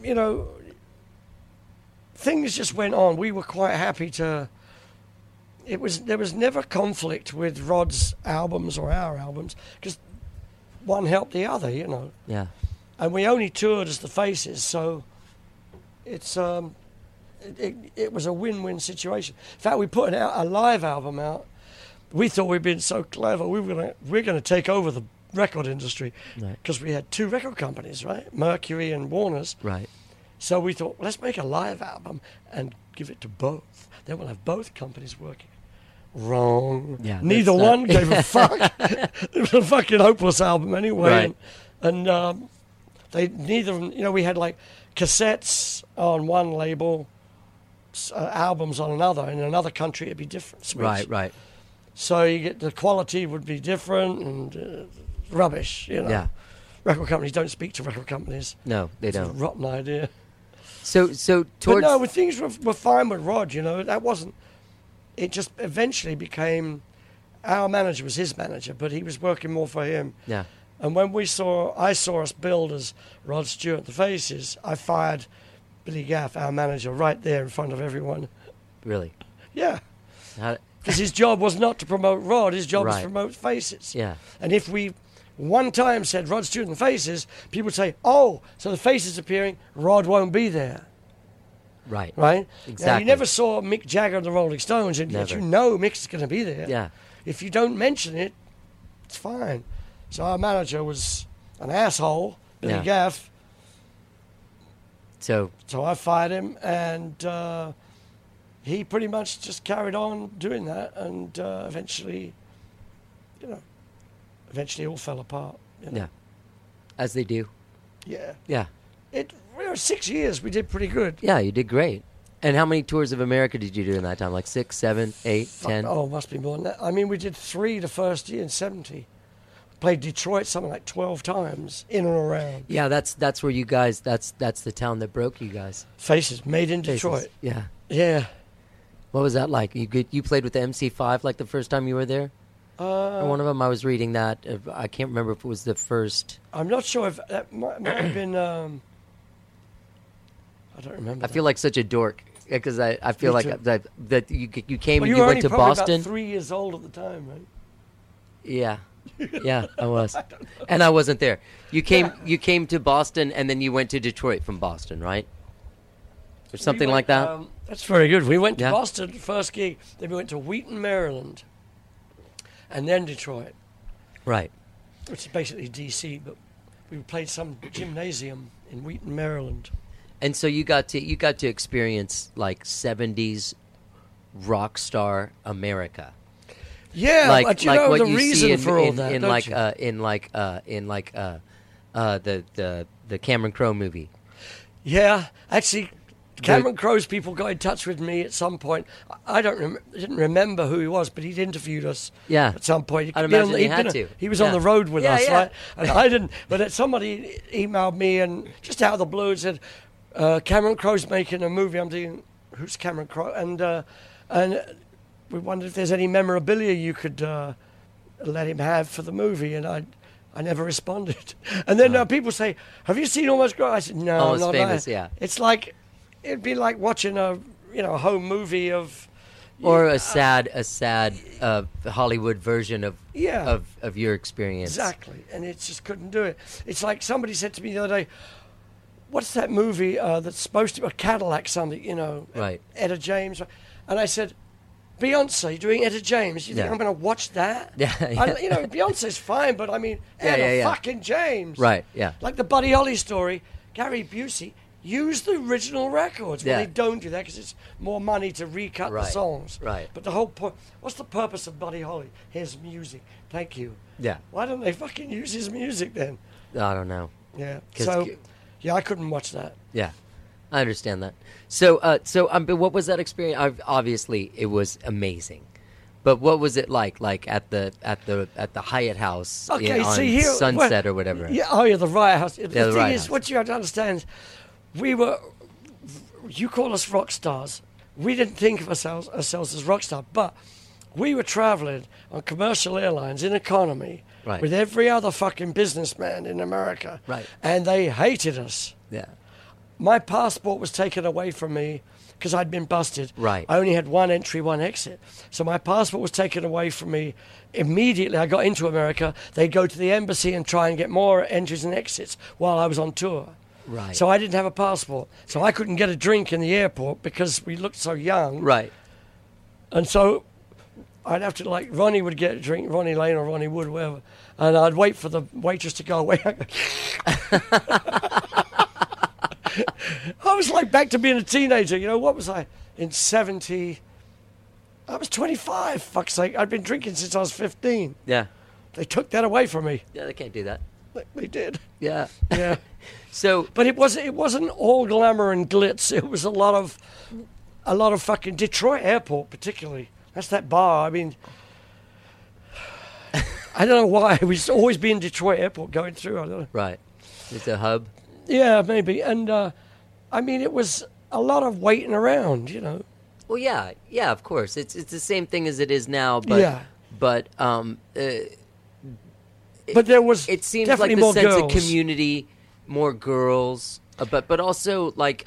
things just went on. We were quite happy to... There was never conflict with Rod's albums or our albums, because one helped the other, you know. Yeah. And we only toured as the Faces, so it's it was a win-win situation. In fact, we put a live album out. We thought we'd been so clever. We're gonna take over the record industry, because we had 2 record companies, right? Mercury and Warner's. Right. So we thought, let's make a live album and give it to both. Then we'll have both companies working. Wrong. Yeah, Neither that's not- one gave a fuck. It was a fucking hopeless album anyway. Right. And they neither of them, you know, we had like cassettes on one label, albums on another. In another country, it'd be different. Switch. Right. So you get the quality would be different and rubbish, you know. Yeah. Record companies don't speak to record companies. No, they It's a don't. rotten idea. So But towards no, things were fine with Rod, you know. That wasn't... It just eventually became... Our manager was his manager, but he was working more for him. yeah. And when I saw us build as Rod Stewart the Faces, I fired Billy Gaff, our manager, right there in front of everyone. Really. Yeah. How, Because his job was not to promote Rod, his job was Right. to promote Faces. yeah. And if we one time said Rod Stewart and the Faces, people would say, oh, so the Faces appearing, Rod won't be there. Right. Right? Exactly. Now, you never saw Mick Jagger and the Rolling Stones, and yet Never. you know Mick's going to be there. Yeah. If you don't mention it, it's fine. So our manager was an asshole, Billy Yeah. Gaff. So So I fired him, and he pretty much just carried on doing that, and eventually it all fell apart. You know? yeah. As they do. Yeah. Yeah. 6 years, we did pretty good. Yeah, you did great. And how many tours of America did you do in that time? Like 6, 7, 8, 10? Oh, must be more than that. I mean, we did 3 the first year in 70. Played Detroit something like 12 times, in and around. Yeah, that's where you guys. That's the town that broke you guys. Faces, made in Faces. Detroit. Yeah. Yeah. What was that like? You played with the MC5 like the first time you were there? Or one of them, I was reading that. I can't remember if it was the first. I'm not sure if that might have been... I don't remember. I feel like such a dork because I feel Me like too. that you came well, and you you were went only to probably Boston. about 3 years old at the time, right? Yeah. Yeah, I was. And I wasn't there. You came to Boston and then you went to Detroit from Boston, right? Or something like that? That's very good. We went to Yeah. Boston, first gig. Then we went to Wheaton, Maryland. And then Detroit, Right. which is basically D.C., but we played some gymnasium in Wheaton, Maryland. And so you got to experience like 70s rock star America. Yeah, but you know what the you see reason for all that, in don't like you? the Cameron Crowe movie. Yeah, actually, Cameron Crowe's people got in touch with me at some point. I didn't remember who he was, but he'd interviewed us Yeah. at some point. I'd imagine he had been to. He was Yeah. on the road with Yeah, us, yeah. right? And I didn't. But somebody emailed me and just out of the blue and said, Cameron Crowe's making a movie. I'm thinking, who's Cameron Crowe? And we wondered if there's any memorabilia you could let him have for the movie, and I never responded. And then people say, "Have you seen Almost Grown?" I said, "No, Almost not Famous, that." yeah. It's like it'd be like watching a home movie of Or a sad Hollywood version of Yeah. of your experience. exactly, and it just couldn't do it. It's like somebody said to me the other day, "What's that movie that's supposed to be a Cadillac something?" Right. Etta James, and I said, Beyonce doing Etta James. You think Yeah. I'm going to watch that? Yeah, yeah. Beyonce's fine, but I mean, Yeah, Etta yeah. fucking James. Right, yeah. Like the Buddy Holly story, Gary Busey used the original records. Well, Yeah. they don't do that because it's more money to recut the Right, songs. right. But the whole point, what's the purpose of Buddy Holly? Here's music. Thank you. Yeah. Why don't they fucking use his music then? I don't know. Yeah. 'Cause So, c- yeah, I couldn't watch that. Yeah, I understand that. So, but what was that experience? Obviously, it was amazing. But what was it like at the Hyatt House on Sunset or whatever? Yeah, the Riot House. The thing Riot is, House. what you have to understand, you call us rock stars. We didn't think of ourselves as rock stars, but we were traveling on commercial airlines in economy Right. with every other fucking businessman in America. Right. And they hated us. Yeah. My passport was taken away from me because I'd been busted. Right. I only had one entry, one exit. So my passport was taken away from me immediately. I got into America. They'd go to the embassy and try and get more entries and exits while I was on tour. Right. So I didn't have a passport. So I couldn't get a drink in the airport because we looked so young. Right. And so I'd have to, like, Ronnie would get a drink, Ronnie Lane or Ronnie Wood, whatever. And I'd wait for the waitress to go away. I was like back to being a teenager. You know, what was I? In 70. I was 25, fuck's sake. I'd been drinking since I was 15. Yeah. They took that away from me. Yeah, they can't do that. They did. Yeah. Yeah. So, But it wasn't all glamour and glitz. It was a lot of fucking Detroit Airport, particularly. That's that bar. I mean, I don't know why. We used to always be in Detroit Airport going through. I don't know. right. It's a hub. Yeah, maybe. And I mean, it was a lot of waiting around. You know. Well, yeah, of course. It's the same thing as it is now, but Yeah. but But there was it seems definitely like the more sense girls. of community, more girls, but also like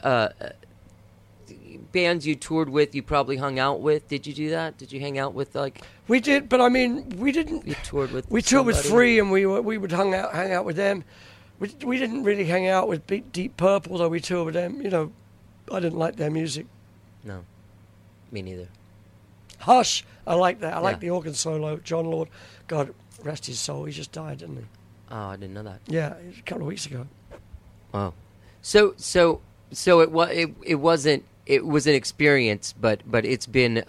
bands you toured with, you probably hung out with. Did you do that? Did you hang out with like We did, but I mean, we didn't. you toured with? We toured with somebody? Free, and we would hang out with them. We didn't really hang out with Deep Purple, though we toured with them. You know, I didn't like their music. No, me neither. Hush, I like that. I like Yeah. the organ solo. John Lord, God rest his soul. He just died, didn't he? Oh, I didn't know that. Yeah, it was a couple of weeks ago. Oh, so it wasn't. It was an experience, but it's been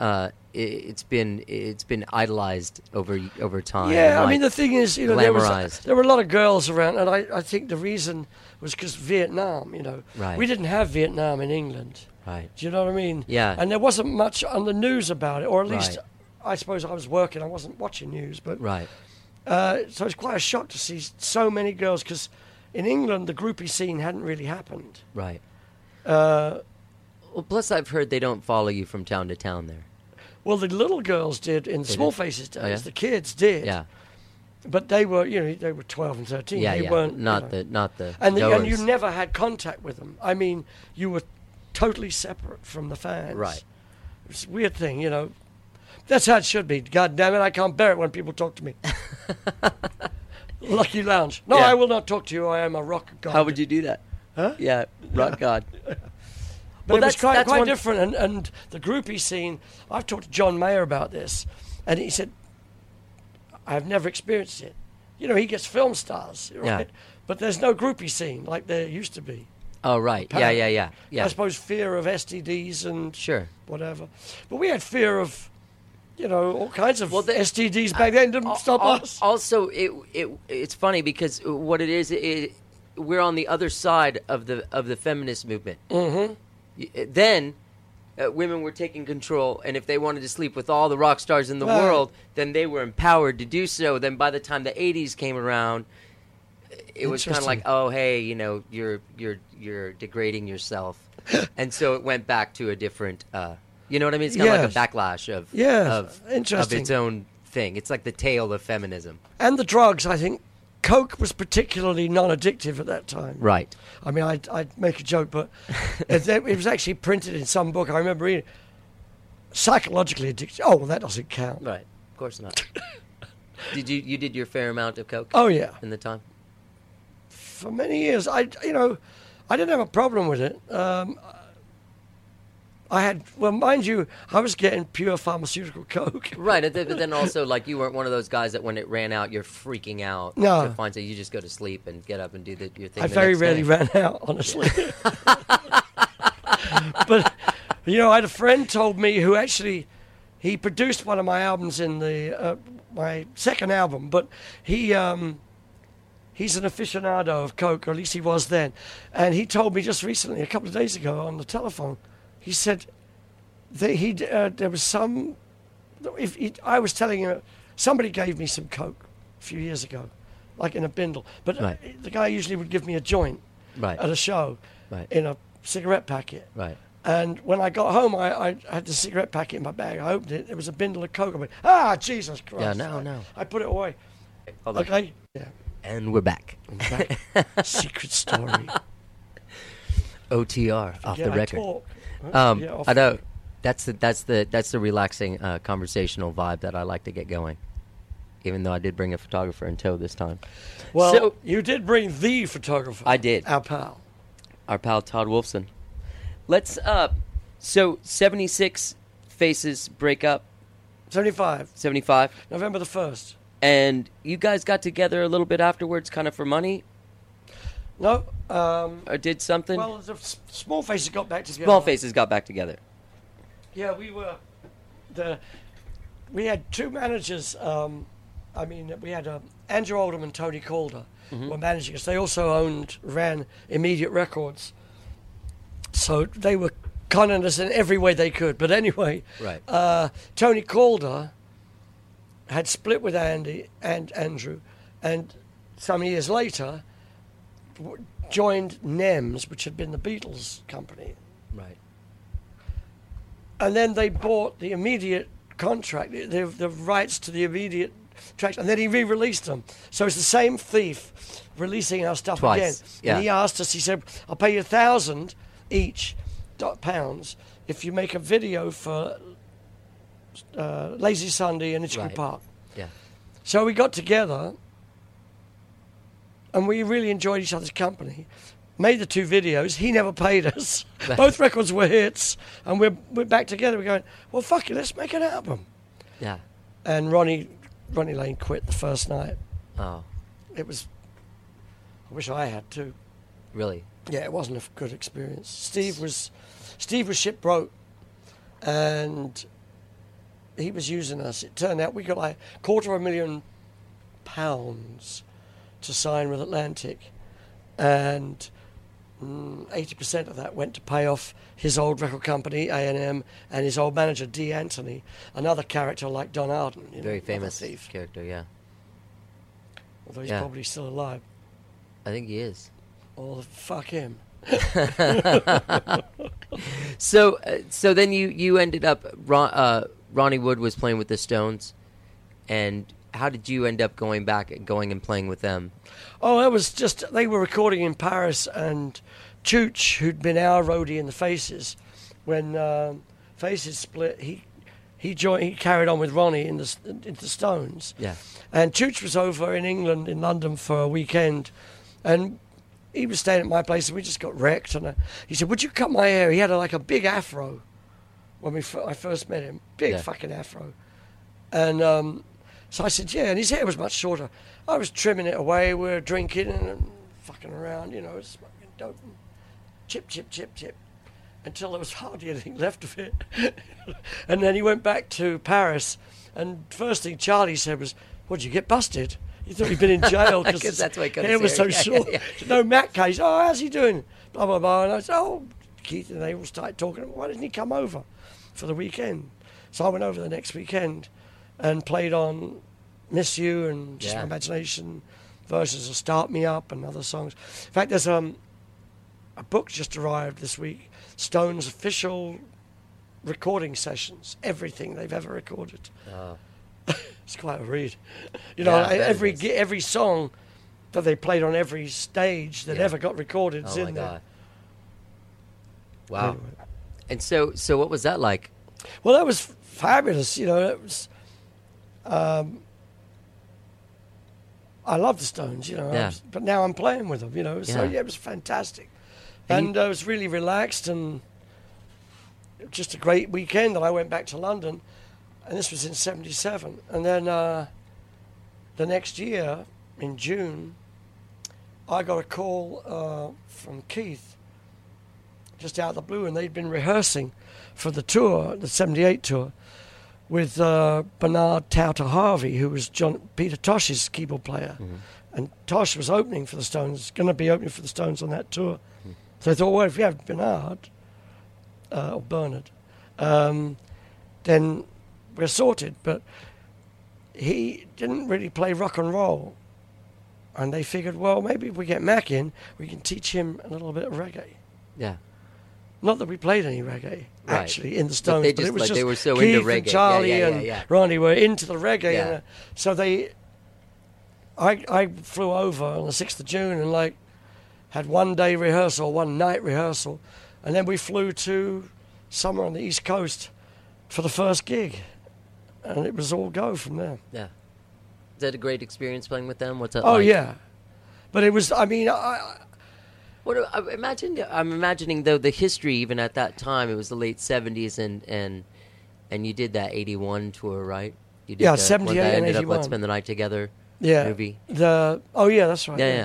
idolized over time. Yeah, and, I like, mean the thing is, you know, glamorized. there were a lot of girls around, and I think the reason was because Vietnam. You know, Right. we didn't have Vietnam in England. right. Do you know what I mean? Yeah. And there wasn't much on the news about it, or at least Right. I suppose I was working. I wasn't watching news, but Right. so it's quite a shock to see so many girls because in England the groupie scene hadn't really happened. Right. Uh, Well, plus I've heard they don't follow you from town to town there. well, the little girls did in They Small did? Faces days. Oh, yeah? The kids did. Yeah. But they were, you know, they were 12 and 13. Yeah. They Yeah. weren't. Not you know. the And goers. you never had contact with them. I mean, you were totally separate from the fans. Right. It's a weird thing, you know. That's how it should be. God damn it, I can't bear it when people talk to me. Lucky Lounge. No, Yeah. I will not talk to you. I am a rock god. How would you do that? Huh? Yeah. Rock God. But Well, it was quite that's one- different. And the groupie scene, I've talked to John Mayer about this, and he said, I've never experienced it. You know, he gets film stars, right? Yeah. But there's no groupie scene like there used to be. Oh, right. Yeah. Apparently. Yeah. Yeah. I suppose fear of STDs and Sure. whatever. But we had fear of, you know, all kinds of Well, STDs back then. Didn't stop us. Also, it's funny because what it is, we're on the other side of the feminist movement. Mm-hmm. Then women were taking control, and if they wanted to sleep with all the rock stars in the Right. world, then they were empowered to do so. Then by the time the 80s came around, it was kind of like, Interesting. oh, hey, you know, you're degrading yourself, and so it went back to a different, you know what I mean? It's kind of Yes. like a backlash of Interesting. its own thing. It's like the tail of feminism. And the drugs, I think. Coke was particularly non-addictive at that time. Right. I mean, I'd make a joke, but it was actually printed in some book. I remember reading psychologically addictive. Oh, well, that doesn't count. Right. Of course not. Did you did your fair amount of coke Oh, yeah. in the time? For many years, I didn't have a problem with it. Mind you, I was getting pure pharmaceutical coke. Right, but then also, like, you weren't one of those guys that when it ran out, you're freaking out. No. To find, so you just go to sleep and get up and do your thing. I the very next rarely day. ran out, honestly. But, you know, I had a friend told me who actually, he produced one of my albums in my second album, but he's an aficionado of coke, or at least he was then. And he told me just recently, a couple of days ago on the telephone, he said that there was some I was telling you, somebody gave me some coke a few years ago, like in a bindle. But Right. the guy usually would give me a joint Right. at a show Right. in a cigarette packet. Right. And when I got home, I had the cigarette packet in my bag. I opened it. It was a bindle of coke. I went, ah, Jesus Christ. Yeah, no. I put it away. Hold on. Okay? Yeah. And we're back. I'm back. Secret story. OTR off Yeah, the I record. talk. Yeah, off I know. the- That's the relaxing conversational vibe that I like to get going. Even though I did bring a photographer in tow this time. Well, So- you did bring the photographer. I did. Our pal. Our pal Todd Wolfson. Let's so 76 Faces break up, 75. 75, November the 1st. and you guys got together a little bit afterwards, kind of for money, No. or did something. Well, the Small Faces got back together. Small Faces got back together. Yeah, we had two managers. We had Andrew Oldham and Tony Calder were managing us. They also ran Immediate Records. So they were conning us in every way they could. But anyway, Right. Tony Calder had split with Andy and Andrew, and some years later joined NEMS, which had been the Beatles company. Right. And then they bought the Immediate contract, the rights to the Immediate tracks, and then he re-released them. So it's the same thief releasing our stuff Twice, again. yeah. And he asked us, he said, I'll pay you 1,000 each pounds if you make a video for Lazy Sunday and Hitchcock Right. Park. Yeah. So we got together, and we really enjoyed each other's company. Made the two videos. He never paid us. Both records were hits, and we're back together. We're going, well, fuck it, let's make an album. Yeah. And Ronnie Lane quit the first night. Oh, It was. I wish I had too. really? Yeah, it wasn't a good experience. Steve was shit broke, and he was using us. It turned out we got like £250,000 to sign with Atlantic, and 80% of that went to pay off his old record company, A&M, and his old manager, D. Anthony, another character like Don Arden. Very another famous thief. character, yeah. Although he's Yeah. probably still alive. I think he is. Or fuck him. So then you ended up, Ronnie Wood was playing with the Stones, and how did you end up going and playing with them? Oh, it was just, they were recording in Paris, and Chooch, who'd been our roadie in the Faces, when Faces split, he carried on with Ronnie in the Stones. Yeah. And Chooch was over in England, in London, for a weekend, and he was staying at my place, and we just got wrecked. And he said, "Would you cut my hair?" He had like a big afro when I first met him, big fucking afro. And so I said, "Yeah." And his hair was much shorter. I was trimming it away. We were drinking and fucking around, smoking dope, and chip, chip, chip, chip, until there was hardly anything left of it. And then he went back to Paris, and first thing Charlie said was, "What'd you get busted?" He thought he'd been in jail because that's why he cut hair his was so hair. Yeah, short. yeah, No, Matt case. "Oh, how's he doing?" Blah, blah, blah. And I said, "Oh, Keith," and they all started talking. "Why didn't he come over for the weekend?" So I went over the next weekend and played on Miss You and Just My Imagination, versions of Start Me Up and other songs. In fact, there's a book just arrived this week, Stone's official recording sessions, everything they've ever recorded. Oh. It's quite a read. Yeah, I bet it is. every song that they played on every stage that ever got recorded is Oh in my there. God. Wow. Anyway. And so what was that like? Well, that was fabulous. It was. I love the Stones, Yeah. but now I'm playing with them, So Yeah. it was fantastic, And and I was really relaxed, and just a great weekend. And I went back to London, and this was in '77, and then the next year in June, I got a call from Keith, just out of the blue, and they'd been rehearsing for the tour, the '78 tour, with Bernard Tauter Harvey, who was Peter Tosh's keyboard player. Mm-hmm. And Tosh was opening for the Stones, going to be opening for the Stones on that tour. Mm-hmm. So I thought, well, if you have Bernard, or Bernard, then we're sorted. But he didn't really play rock and roll. And they figured, well, maybe if we get Mac in, we can teach him a little bit of reggae. Yeah. Not that we played any reggae, Right. actually, in the Stones. They but just, it was like, just they were so Keith into reggae. and Charlie Yeah. and Ronnie were into the reggae. Yeah. And, so I flew over on the 6th of June and, like, had one night rehearsal. And then we flew to somewhere on the East Coast for the first gig. And it was all go from there. Yeah. Is that a great experience playing with them? What's that Oh, like? yeah. But it was, I mean, I'm imagining though the history even at that time. It was the late '70s, and you did that '81 tour, right? You did Yeah, the 78 one that and ended up 81. Let's Spend the Night Together. yeah. Movie. Oh, yeah, that's right. Yeah.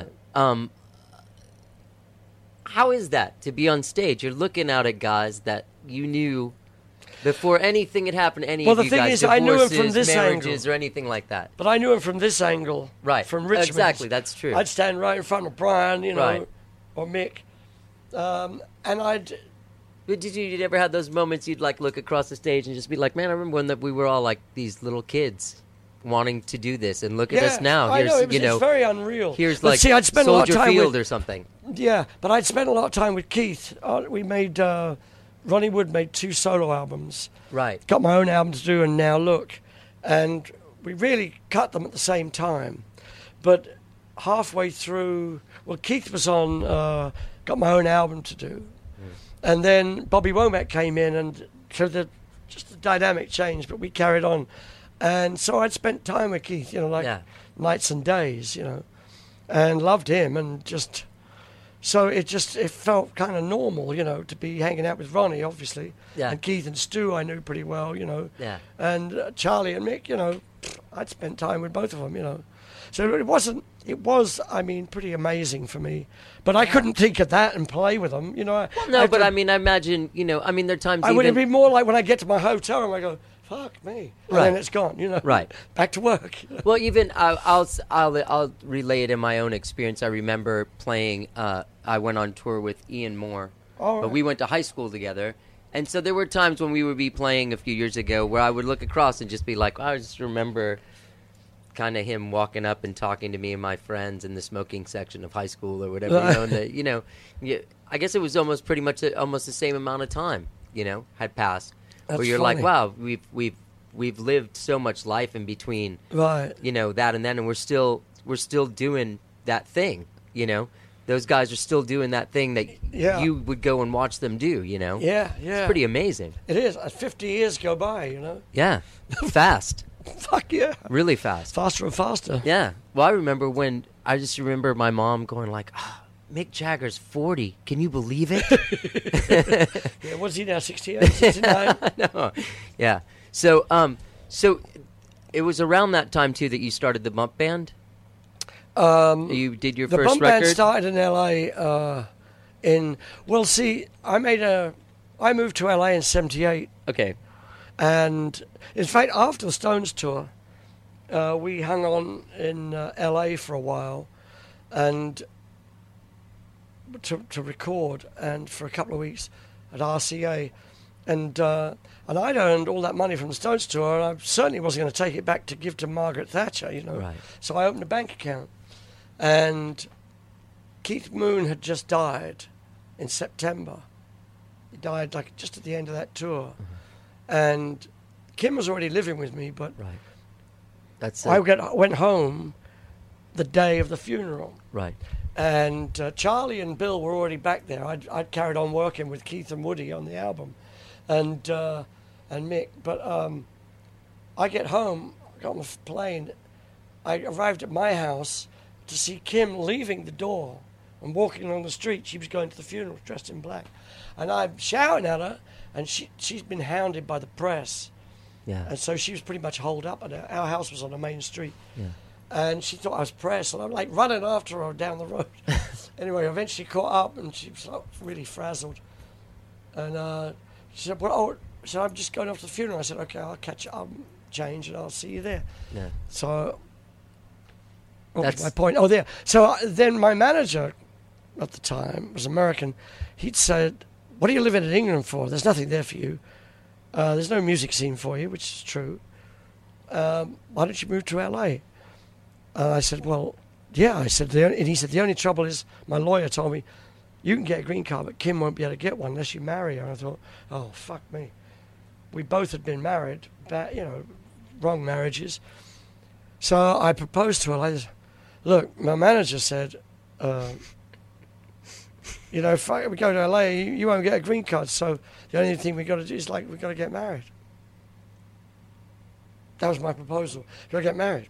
How is that to be on stage? You're looking out at guys that you knew before anything had happened to any Well, of the you thing guys, is, I knew him from divorces, this marriages, angle. or anything like that. But I knew him from this angle. Right. From Richmond. Exactly, that's true. I'd stand right in front of Brian, Right. or Mick. And I'd... But did you ever have those moments you'd like look across the stage and just be like, man, I remember when we were all like these little kids wanting to do this, and look at us now. I Here's, know, it's very unreal. here's But like see, I'd spent a lot Soldier of time Field with, or something. Yeah, but I'd spent a lot of time with Keith. We made... Ronnie Wood made 2 solo albums. Right. Got my own album to do, and Now Look. And we really cut them at the same time. But halfway through... Well, Keith was on... got my own album to do. And then Bobby Womack came in, and so the dynamic changed, but we carried on. And so I'd spent time with Keith, nights and days, and loved him, and just... So it felt kind of normal, to be hanging out with Ronnie, obviously. Yeah. And Keith and Stu I knew pretty well, Yeah. And Charlie and Mick, I'd spent time with both of them, So it was, I mean, pretty amazing for me. But I couldn't think of that and play with them, Well, no, but I mean, I imagine, there are times I would be more like when I get to my hotel room, I go, fuck me. And Right. then it's gone, Right. Back to work. Well, even I'll relay it in my own experience. I remember playing. I went on tour with Ian Moore, All but right. we went to high school together, and so there were times when we would be playing a few years ago where I would look across and just be like, I just remember kind of him walking up and talking to me and my friends in the smoking section of high school or whatever. I guess it was almost pretty much almost the same amount of time, had passed. That's where you're funny. like, wow, we've lived so much life in between. Right. That and then, and we're still doing that thing, Those guys are still doing that thing that Yeah. you would go and watch them do, Yeah, yeah. It's pretty amazing. It is. 50 years go by, Yeah. Fast. Fuck yeah. Really fast. Faster and faster. Yeah. Well, I just remember my mom going like, Mick Jagger's 40. Can you believe it? Yeah, what's he now, 68, 69? No. Yeah. So it was around that time, too, that you started the Bump Band? You did your The first Bump record? Band started in L.A. I moved to L.A. in 78. Okay. And, in fact, after the Stones tour, we hung on in L.A. for a while and to record, and for a couple of weeks at RCA. And I'd earned all that money from the Stones tour, and I certainly wasn't going to take it back to give to Margaret Thatcher, Right. So I opened a bank account. And Keith Moon had just died in September. He died just at the end of that tour. Mm-hmm. And Kim was already living with me, but Right. That's I went home the day of the funeral. Right. And Charlie and Bill were already back there. I'd carried on working with Keith and Woody on the album, and Mick. But I get home, got on the plane. I arrived at my house to see Kim leaving the door and walking along the street. She was going to the funeral dressed in black. And I'm shouting at her, and she's been hounded by the press. Yeah. And so she was pretty much holed up. And our house was on the main street. Yeah. And she thought I was press, and I'm like running after her down the road. Anyway, I eventually caught up, and she was really frazzled. And she said, I'm just going off to the funeral. I said, okay, I'll change, and I'll see you there. Yeah. So, what That's was my point? Oh, there. So then my manager at the time was American. He'd said, what are you living in England for? There's nothing there for you. There's no music scene for you, which is true. why don't you move to LA? I said, well, yeah. I said, and he said, the only trouble is my lawyer told me you can get a green card, but Kim won't be able to get one unless you marry her. And I thought, oh, fuck me. We both had been married, wrong marriages. So I proposed to her. I said, look, my manager said, if we go to LA, you won't get a green card. So the only thing we got to do is we got to get married. That was my proposal. Got to get married.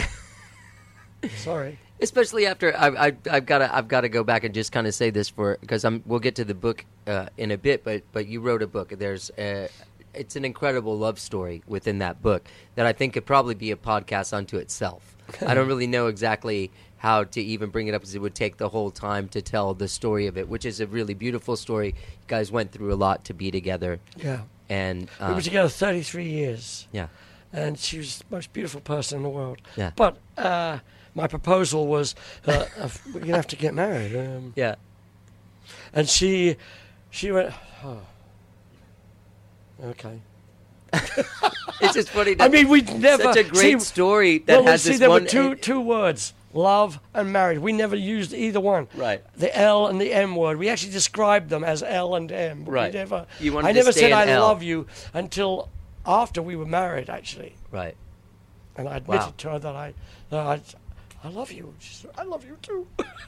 Sorry. Especially after I've got to go back and just kind of say this because we'll get to the book in a bit, but you wrote a book. It's an incredible love story within that book that I think could probably be a podcast unto itself. I don't really know exactly how to even bring it up because it would take the whole time to tell the story of it, which is a really beautiful story. You guys went through a lot to be together. Yeah. And we were together 33 years. Yeah. And she was the most beautiful person in the world. Yeah. But my proposal was, we're going to have to get married. Yeah. And she went, oh, okay. It's just funny. That we'd never... Such a great story that has this there one... were two words, love and married. We never used either one. Right. The L and the M word. We actually described them as L and M. Right. I never said I love you until after we were married, actually. Right. And I admitted to her that I love you. She said, I love you too.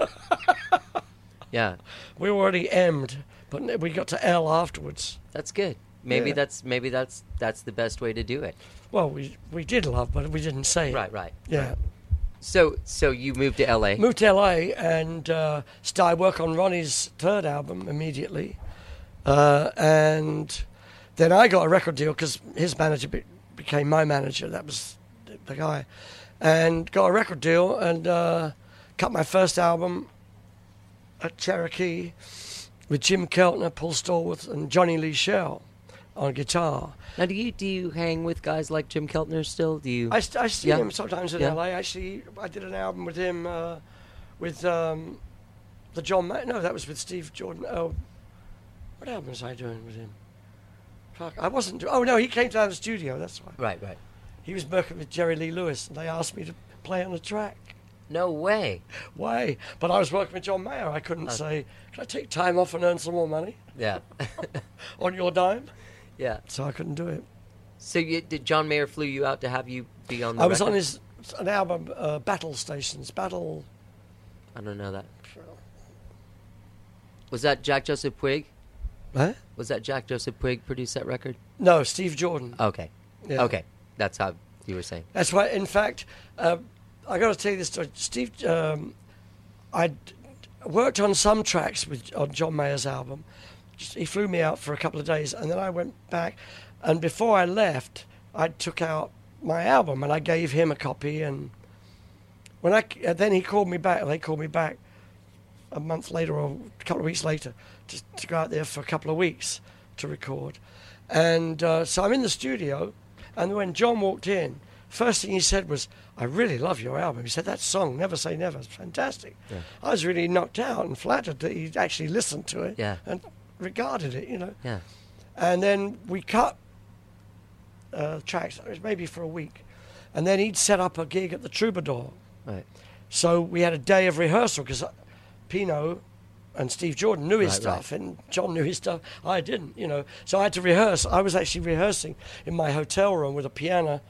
Yeah. We were already M'd, but we got to L afterwards. That's good. Maybe that's the best way to do it. Well, we did love, but we didn't say it. Right. Yeah. So you moved to LA. Moved to LA and started work on Ronnie's third album immediately, and then I got a record deal because his manager became my manager. That was the guy, and got a record deal and cut my first album at Cherokee with Jim Keltner, Paul Stallworth, and Johnny Lee Shell on guitar. Now, do you hang with guys like Jim Keltner still? Do you? I see him sometimes in LA. Actually, I did an album with him with the John Mayer. No, that was with Steve Jordan. Oh, what album was I doing with him? Fuck, I wasn't. Oh no, he came down to the studio. That's why. Right. He was working with Jerry Lee Lewis, and they asked me to play on the track. No way. Why? But I was working with John Mayer. I couldn't say, "Can I take time off and earn some more money?" Yeah. On your dime. Yeah. So I couldn't do it. So did John Mayer flew you out to have you be on the I was record? on an album, Battle Stations. I don't know that. Was that Jack Joseph Puig? Huh? Was that Jack Joseph Puig produced that record? No, Steve Jordan. Okay. Yeah. Okay. That's how you were saying. That's right. In fact, I got to tell you this story. Steve, I worked on some tracks on John Mayer's album. He flew me out for a couple of days, and then I went back. And before I left, I took out my album, and I gave him a copy. And then he called me back. They called me back a month later or a couple of weeks later to go out there for a couple of weeks to record. And so I'm in the studio, and when John walked in, first thing he said was, "I really love your album." He said, "That song, Never Say Never, is fantastic." Yeah. I was really knocked out and flattered that he actually listened to it and regarded it, Yeah. And then we cut tracks, it was maybe for a week. And then he'd set up a gig at the Troubadour. Right. So we had a day of rehearsal because Pino and Steve Jordan knew his stuff, and John knew his stuff. I didn't, So I had to rehearse. I was actually rehearsing in my hotel room with a piano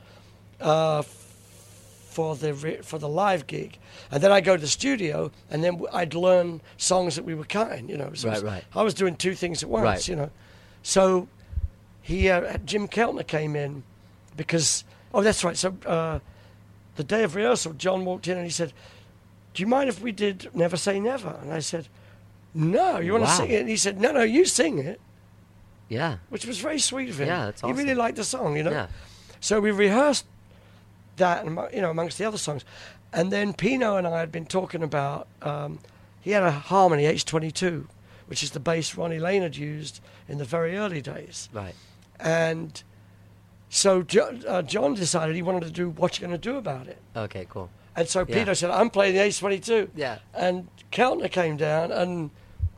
for the live gig, and then I go to the studio, and then I'd learn songs that we were cutting. So right. I was doing two things at once. So Jim Keltner came in because that's right. So the day of rehearsal, John walked in and he said, "Do you mind if we did Never Say Never?" And I said, "No, you want to sing it?" And he said, "No, you sing it." Yeah. Which was very sweet of him. Yeah, that's awesome. He really liked the song, Yeah. So we rehearsed that, amongst the other songs. And then Pino and I had been talking about, he had a Harmony H22, which is the bass Ronnie Lane had used in the very early days. Right. And so John decided he wanted to do What You Gonna Do About It. Okay, cool. And so Pino said, "I'm playing the H22. Yeah. And Keltner came down, and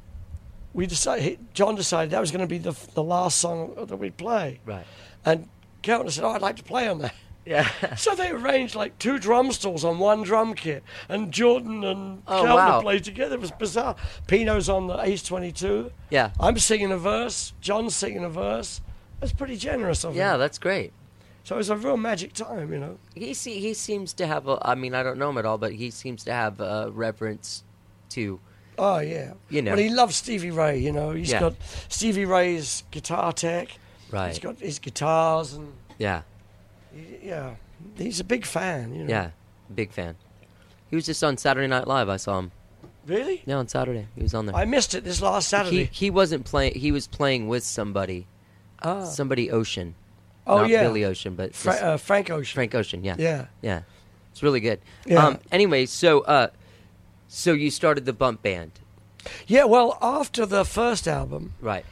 John decided that was going to be the last song that we'd play. Right. And Keltner said, "I'd like to play on that." Yeah. So they arranged like 2 drum stalls on 1 drum kit, and Jordan and Oh, Keltner wow. played together. It was bizarre. Pino's on the Ace 22. Yeah. I'm singing a verse. John's singing a verse. That's pretty generous of Yeah, him. that's great. So it was a real magic time, you know. He seems to have I mean, I don't know him at all, but he seems to have reverence to. Oh, yeah. You know. But he loves Stevie Ray, you know. He's Yeah. got Stevie Ray's guitar tech. Right. He's got his guitars, and Yeah. yeah, he's a big fan, you know. Yeah. Big fan. He was just on Saturday Night Live. I saw him. Really? Yeah, on Saturday. He was on there. I missed it this last Saturday. He wasn't playing. He was playing with somebody. Ah. Somebody Ocean. Oh, Not yeah. Billy Ocean, but this- Frank Ocean. Frank Ocean. Yeah. Yeah. Yeah. It's really good. Yeah. Anyway, so you started the Bump Band, Yeah, well, after the first album, right?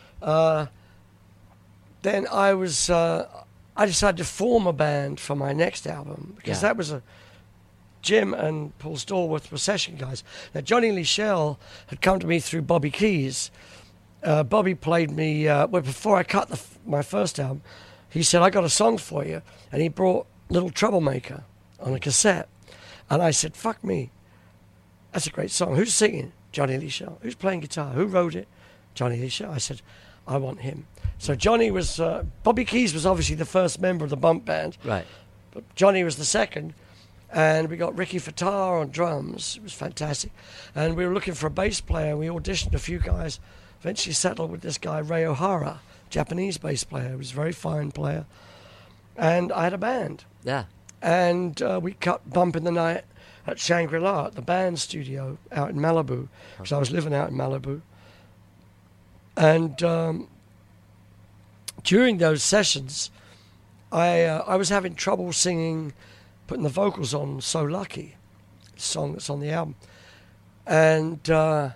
then I decided to form a band for my next album, because Yeah. that was Jim and Paul Stallworth were session guys. Now, Johnny Lee Shell had come to me through Bobby Keys. Bobby played me, before I cut my first album, he said, I got a song for you. And he brought Little Troublemaker on a cassette. And I said, fuck me. That's a great song. Who's singing? Johnny Lee Shell. Who's playing guitar? Who wrote it? Johnny Lee Shell. I said, I want him. So Johnny was, Bobby Keys was obviously the first member of the Bump Band. Right. But Johnny was the second. And we got Ricky Fattar on drums. It was fantastic. And we were looking for a bass player. We auditioned a few guys. Eventually settled with this guy, Ray O'Hara, Japanese bass player. He was a very fine player. And I had a band. Yeah. And we cut Bump in the Night at Shangri-La, at the band studio out in Malibu, because I was living out in Malibu. And during those sessions, I was having trouble singing, putting the vocals on So Lucky, the song that's on the album. And a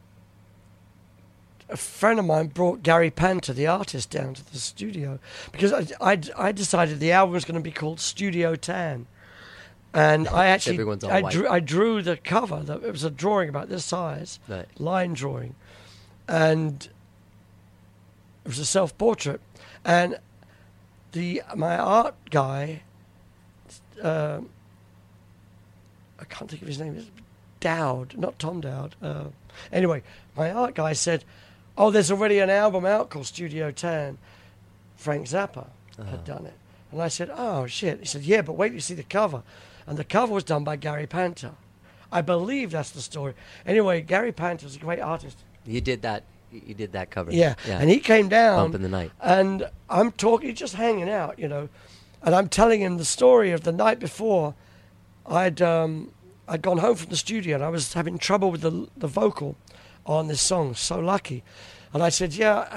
friend of mine brought Gary Panter, the artist, down to the studio, because I decided the album was going to be called Studio Tan. And I actually, Everyone's all white. I drew the cover. It was a drawing about this size, Right. line drawing. And it was a self-portrait. And my art guy, I can't think of his name, it's Dowd, not Tom Dowd. Anyway, my art guy said, oh, there's already an album out called Studio Tan. Frank Zappa had done it. And I said, oh, shit. He said, yeah, but wait till you see the cover. And the cover was done by Gary Panter. I believe that's the story. Anyway, Gary Panter was a great artist. You did that. You did that cover. Yeah. And he came down. Bump in the Night. And I'm talking, just hanging out, you know. And I'm telling him the story of the night before. I'd gone home from the studio and I was having trouble with the vocal on this song, So Lucky. And I said,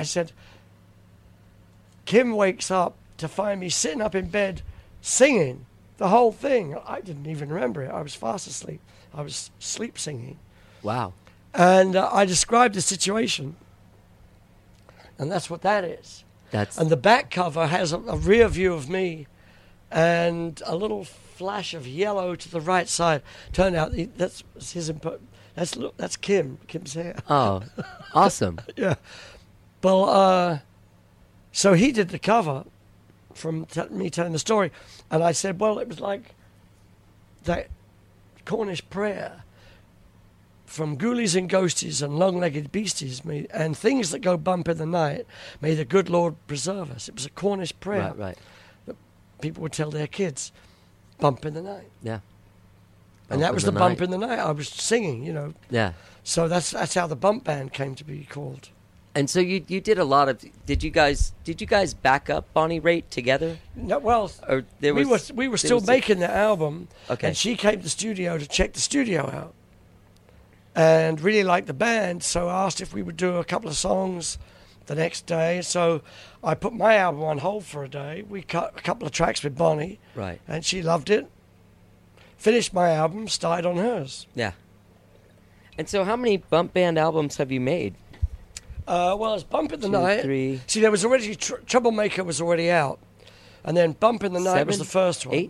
Kim wakes up to find me sitting up in bed singing the whole thing. I didn't even remember it. I was fast asleep. I was sleep singing. Wow. And I described the situation. And that's what that is. And the back cover has a rear view of me and a little flash of yellow to the right side. Turned out that's his input. That's Kim's hair. Oh, awesome. Yeah. Well, so he did the cover from me telling the story. And I said, well, it was like that Cornish prayer from ghoulies and ghosties and long-legged beasties and things that go bump in the night, may the good Lord preserve us. It was a Cornish prayer. Right. That people would tell their kids, bump in the night. Yeah. And that was the bump in the night. I was singing, you know. Yeah. So that's how the Bump Band came to be called. And so you did a lot of. Did you guys back up Bonnie Raitt together? No, well, Or we were still making the album. Okay. And she came to the studio to check the studio out, and really liked the band. So asked if we would do a couple of songs the next day. So I put my album on hold for a day. We cut a couple of tracks with Bonnie. Right. And she loved it. Finished my album, started on hers. Yeah. And so, how many Bump Band albums have you made? Well, it's Bump in the 2, Night. 3. See, there was already Troublemaker was already out, and then Bump in the Night 7, was the first one. 8.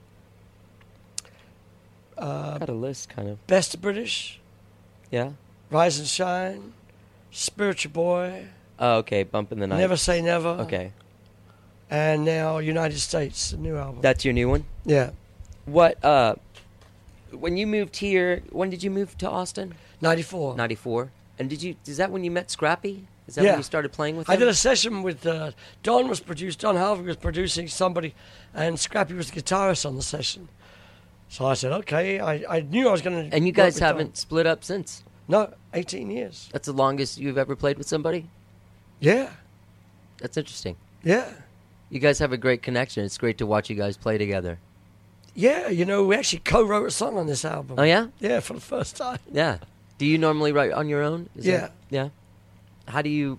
Got a list, kind of. Best of British, Yeah. Rise and Shine, Spiritual Boy, Oh, okay. Bump in the Night. Never Say Never, Okay. and now United States, a new album. That's your new one? Yeah. What, when you moved here, when did you move to Austin? 94. 94. And is that when you met Scrappy? Is that Yeah. when you started playing with I him? did a session with Don Harvey was producing somebody, and Scrappy was the guitarist on the session. So I said, okay, I knew I was going to. And you guys haven't split up since? No, 18 years. That's the longest you've ever played with somebody? Yeah, That's interesting. yeah. You guys have a great connection. It's great to watch you guys play together. Yeah, we actually co-wrote a song on this album. Oh, yeah? Yeah, for the first time. Yeah. Do you normally write on your own? Yeah. Yeah. How do you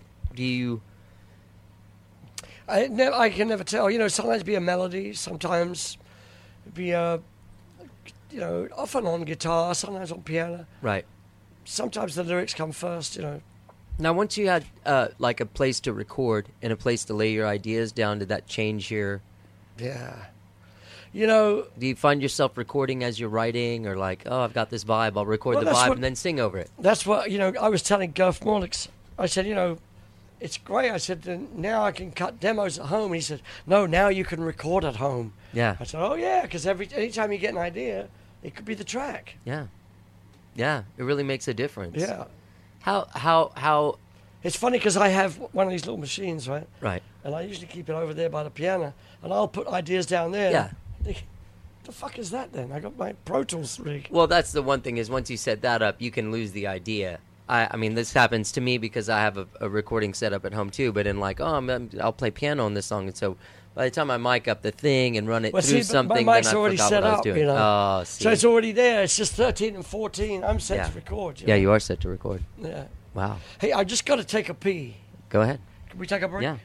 I can never tell. Sometimes it'd be a melody, sometimes it'd be often on guitar, sometimes on piano. Right. Sometimes the lyrics come first, Now, once you had like a place to record and a place to lay your ideas down, did that change your? Yeah. Do you find yourself recording as you're writing, or like, oh, I've got this vibe, I'll record the vibe and then sing over it? That's what, I was telling Garth Morlix. I said, it's great. I said, now I can cut demos at home. And he said, no, now you can record at home. Yeah. I said, oh, yeah, because anytime you get an idea, it could be the track. Yeah. Yeah, it really makes a difference. Yeah. How? It's funny because I have one of these little machines, right? Right. And I usually keep it over there by the piano, and I'll put ideas down there. Yeah. The fuck is that then? I got my Pro Tools rig. Well, that's the one thing is once you set that up, you can lose the idea. I mean, this happens to me because I have a recording set up at home too. But in like, I'll play piano on this song, and so by the time I mic up the thing and run it through something, my mic's then I already forgot set what I was up, doing. Oh, see. So it's already there. It's just 13 and 14. I'm set to record. Yeah, you are set to record. Yeah. Wow. Hey, I just got to take a pee. Go ahead. Can we take a break? Yeah.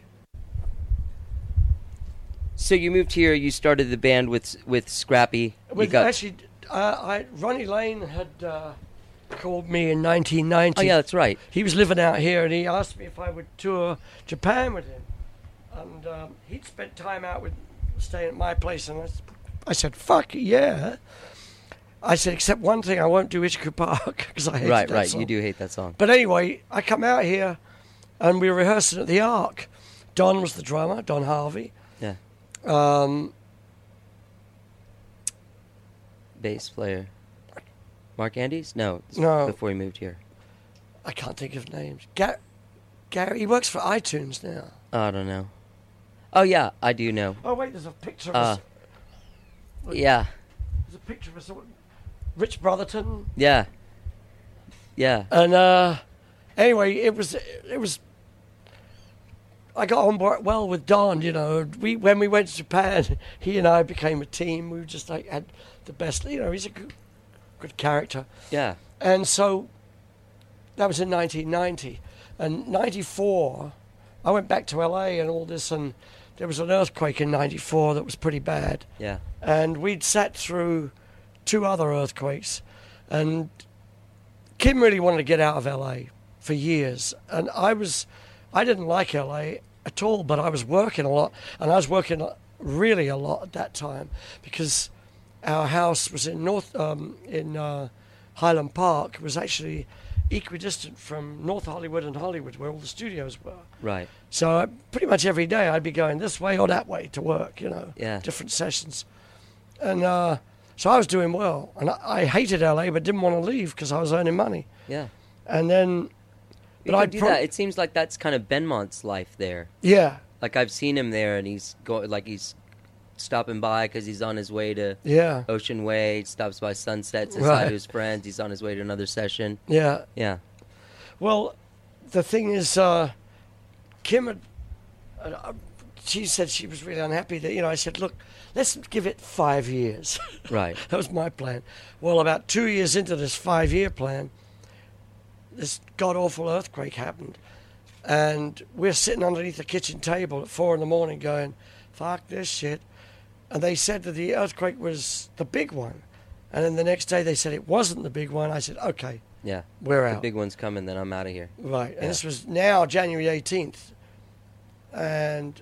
So you moved here. You started the band with Scrappy. Ronnie Lane had called me in 1990. Oh yeah, that's right. He was living out here, and he asked me if I would tour Japan with him. And he'd spent time staying at my place, and I said, "Fuck yeah!" I said, "Except one thing, I won't do Ichiku Park because I hate that Right. song." You do hate that song. But anyway, I come out here, and we were rehearsing at the Ark. Don was the drummer, Don Harvey. Yeah. Bass player. Mark Andes? No. Before he moved here. I can't think of names. Gary, he works for iTunes now. Oh, I don't know. Oh, yeah, I do know. Oh, wait, there's a picture of us. Yeah. There's a picture of us. Rich Brotherton. Yeah. Yeah. And anyway, it was. I got on board well with Don. When we went to Japan, he and I became a team. We just had the best. He's a good character. Yeah. And so that was in 1990. And 94, I went back to LA and all this, and there was an earthquake in 94 that was pretty bad. Yeah. And we'd sat through 2 other earthquakes, and Kim really wanted to get out of LA for years. And I didn't like LA at all, but I was working a lot, and I was working really a lot at that time because our house was in Highland Park. It was actually equidistant from North Hollywood and Hollywood, where all the studios were. Right. So pretty much every day I'd be going this way or that way to work, Yeah. different sessions. And so I was doing well. And I hated LA, but didn't want to leave because I was earning money. Yeah. And then... But I do that. It seems like that's kind of Benmont's life there. Yeah. Like I've seen him there, and he's stopping by because he's on his way to Ocean Way. He stops by Sunset, says hi to his friends. He's on his way to another session. Yeah. Yeah. Well, the thing is, Kim she said she was really unhappy that, I said, look, let's give it 5 years. Right. That was my plan. Well, about 2 years into this 5-year plan, this god-awful earthquake happened. And we're sitting underneath the kitchen table at 4 a.m. going, fuck this shit. And they said that the earthquake was the big one. And then the next day they said it wasn't the big one. I said, okay, yeah, we're out. The big one's coming, then I'm out of here. Right. Yeah. And this was now January 18th. And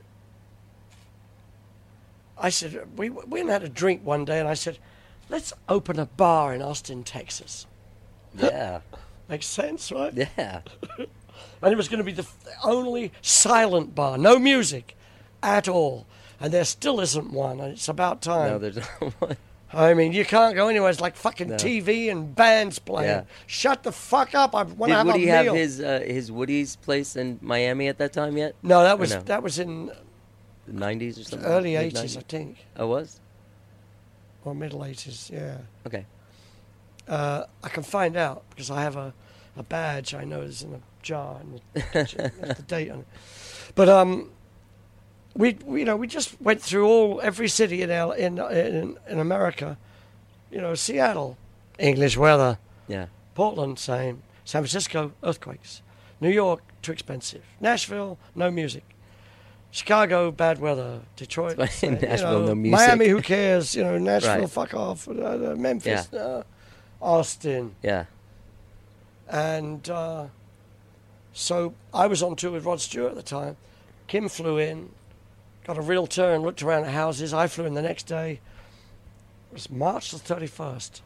I said, we went and had a drink one day, and I said, let's open a bar in Austin, Texas. Yeah. Makes sense, right? Yeah. And it was going to be the only silent bar, no music at all. and there still isn't one, and it's about time. No, there's not one. I mean, you can't go anywhere. It's like fucking No. TV and bands playing. Yeah. Shut the fuck up. I want to Did have Woody a meal. have his Woody's place in Miami at that time yet? No, that Or was no? that was in The 90s or something? early Mid- 80s, I think, Oh, was? or middle 80s. Yeah. Okay. I can find out because I have a badge I know is in a jar and there's the date on it. But we just went through every city in America. You know, Seattle, English weather. Yeah. Portland, same. San Francisco, earthquakes. New York, too expensive. Nashville, no music. Chicago, bad weather. Detroit, Nashville, no music. Miami, who cares? You know, Nashville, Right. fuck off. Memphis, Austin. Yeah. And so I was on tour with Rod Stewart at the time. Kim flew in, got a real turn, looked around the houses. I flew in the next day. It was March the 31st.